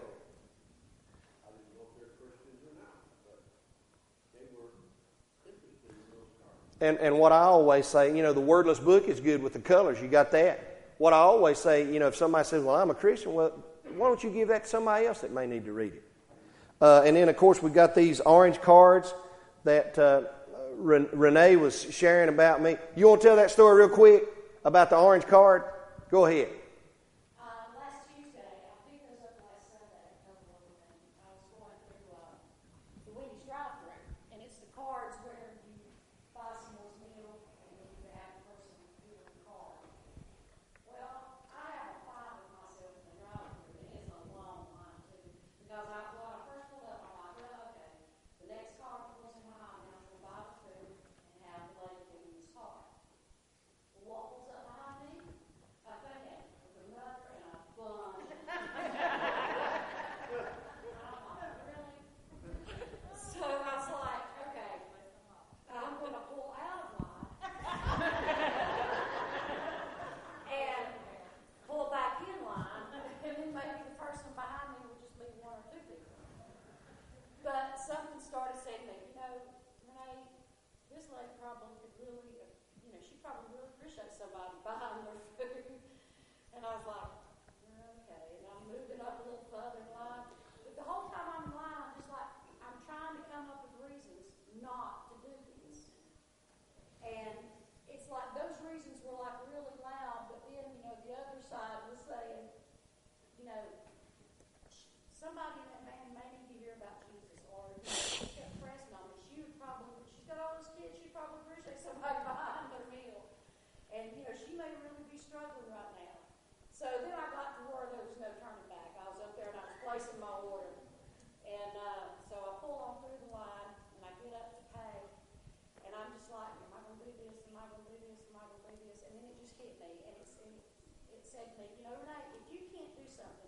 I didn't know if they're Christians or not, but they were interested in those cards. And what I always say, the wordless book is good with the colors. You got that? What I always say, if somebody says, well, I'm a Christian, well, why don't you give that to somebody else that may need to read it? And then, of course, we've got these orange cards that Renee was sharing about me. You want to tell that story real quick about the orange card? Go ahead. Last Tuesday, I picked those up last Sunday, a couple of them, and I was going through the Wendy's drive-thru, and it's the cards where you buy someone's meal, and then you have the person give them the card. Well, I have a fight with myself in the drive-thru, and it's a long line, too, because when I first pulled up, I'm like, well, okay, the next card pulls in behind me, I'm going to buy the food and have the lady give me this card. Well, what pulls up behind me? A thing with a mother and a bunch. Really? So I was like, okay, I'm going to pull out of line and pull back in line, and then maybe the person behind me will just be one or two people. But something started saying to me, Renee, this lady probably could really, she probably really appreciates somebody buying their food. And I was like, okay. And I'm moving up a little further in line. But the whole time I'm in line, I'm just like, I'm trying to come up with reasons not to do this. And it's like those reasons were like really loud, but then, the other side was saying, somebody in that man may need to hear about Jesus, or she kept pressing on me. She's got me, and it said to me, you know, Renee, if you can't do something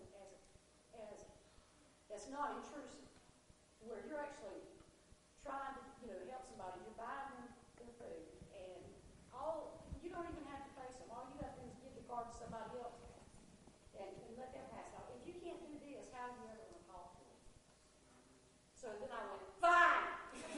that's not intrusive, where you're actually trying to, you know, help somebody, you're buying them their food, and you don't even have to face them. All you have to do is give the card to somebody else and let them pass it off. If you can't do this, how are you ever going to call for it? So then I went, fine!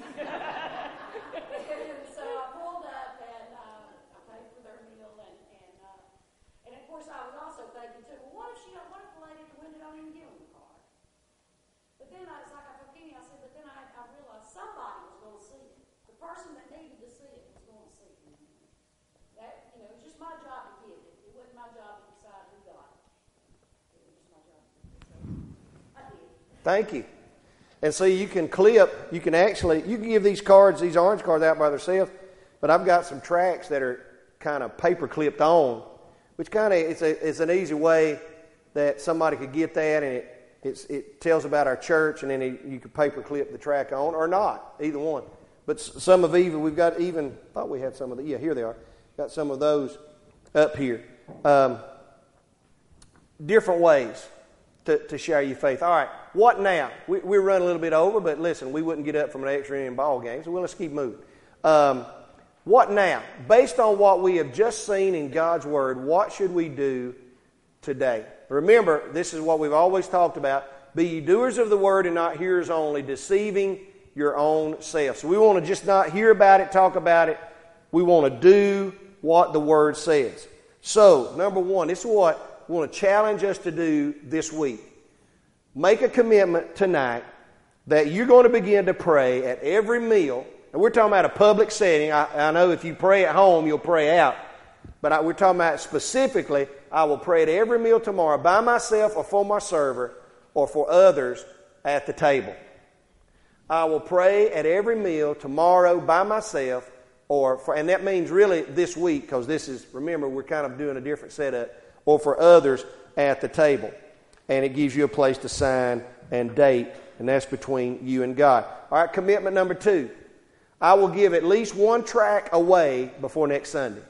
So I pulled up and I paid for their meal and of course I was also thinking too, well, what if the lady at the window don't even give them the card? But then I was like, I told Kenny, I said, but then I realized somebody was going to see it. The person that needed to see it was going to see it. That, you know, it was just my job to give it. It wasn't my job to decide who got it. It was just my job to give it. So I did. Thank you. And see, you can give these cards, these orange cards out by themselves, but I've got some tracts that are kind of paper clipped on, which kind of it's an easy way that somebody could get that, and it tells about our church, and then you could paper clip the tract on, or not, either one. But some of we've got even, thought we had some of the, here they are, got some of those up here. Different ways to share your faith. All right, what now? We're running a little bit over, but listen, we wouldn't get up from an extra inning ball game, so let's keep moving. What now? Based on what we have just seen in God's Word, what should we do today? Remember, this is what we've always talked about. Be ye doers of the Word and not hearers only, deceiving your own self. So we want to just not hear about it, talk about it. We want to do what the Word says. So, number one, this is what we want to challenge us to do this week. Make a commitment tonight that you're going to begin to pray at every meal. And we're talking about a public setting. I know if you pray at home, you'll pray out. But we're talking about specifically, I will pray at every meal tomorrow by myself or for my server or for others at the table. I will pray at every meal tomorrow by myself and that means really this week, because remember, we're kind of doing a different setup, or for others at the table. And it gives you a place to sign and date, and that's between you and God. All right, commitment number 2. I will give at least one tract away before next Sunday.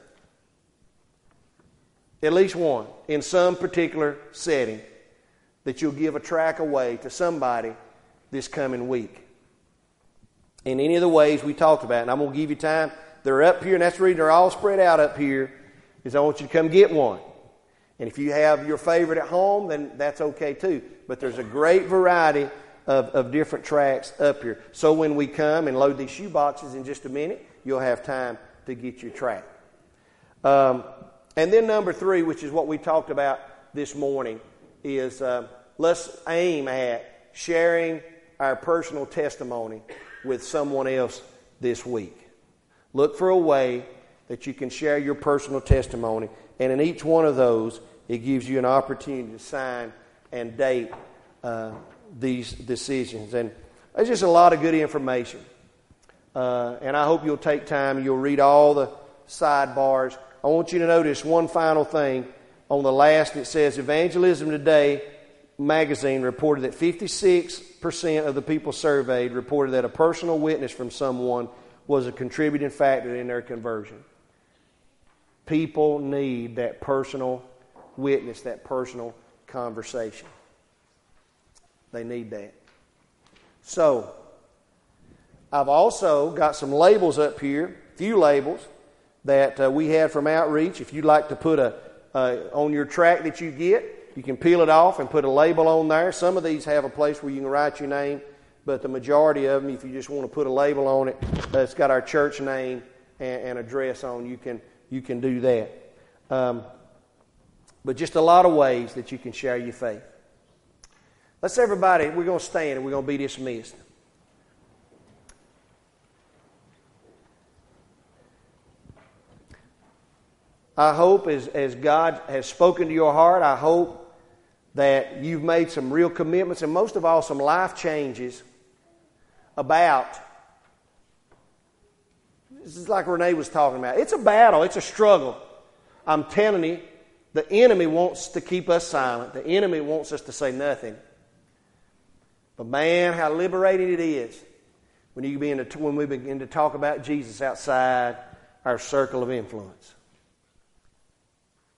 At least one, in some particular setting, that you'll give a tract away to somebody this coming week. In any of the ways we talked about, and I'm going to give you time. They're up here, and that's the reason they're all spread out up here, is I want you to come get one. And if you have your favorite at home, then that's okay too. But there's a great variety of different tracts up here. So when we come and load these shoe boxes in just a minute, you'll have time to get your tract. And then number 3, which is what we talked about this morning, is let's aim at sharing our personal testimony with someone else this week. Look for a way that you can share your personal testimony. And in each one of those, it gives you an opportunity to sign and date these decisions. And there's just a lot of good information. And I hope you'll take time. You'll read all the sidebars. I want you to notice one final thing. On the last, it says, Evangelism Today magazine reported that 56% of the people surveyed reported that a personal witness from someone was a contributing factor in their conversion. People need that personal witness, that personal conversation. They need that. So, I've also got some labels up here, a few labels that we had from Outreach. If you'd like to put on your tract that you get, you can peel it off and put a label on there. Some of these have a place where you can write your name, but the majority of them, if you just want to put a label on it, it's got our church name and address on. You can do that. But just a lot of ways that you can share your faith. Let's everybody, we're going to stand and we're going to be dismissed. I hope as God has spoken to your heart, I hope that you've made some real commitments and most of all some life changes about, this is like Renee was talking about, it's a battle, it's a struggle. I'm telling you, the enemy wants to keep us silent. The enemy wants us to say nothing. But man, how liberating it is when we begin to talk about Jesus outside our circle of influence.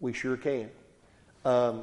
We sure can.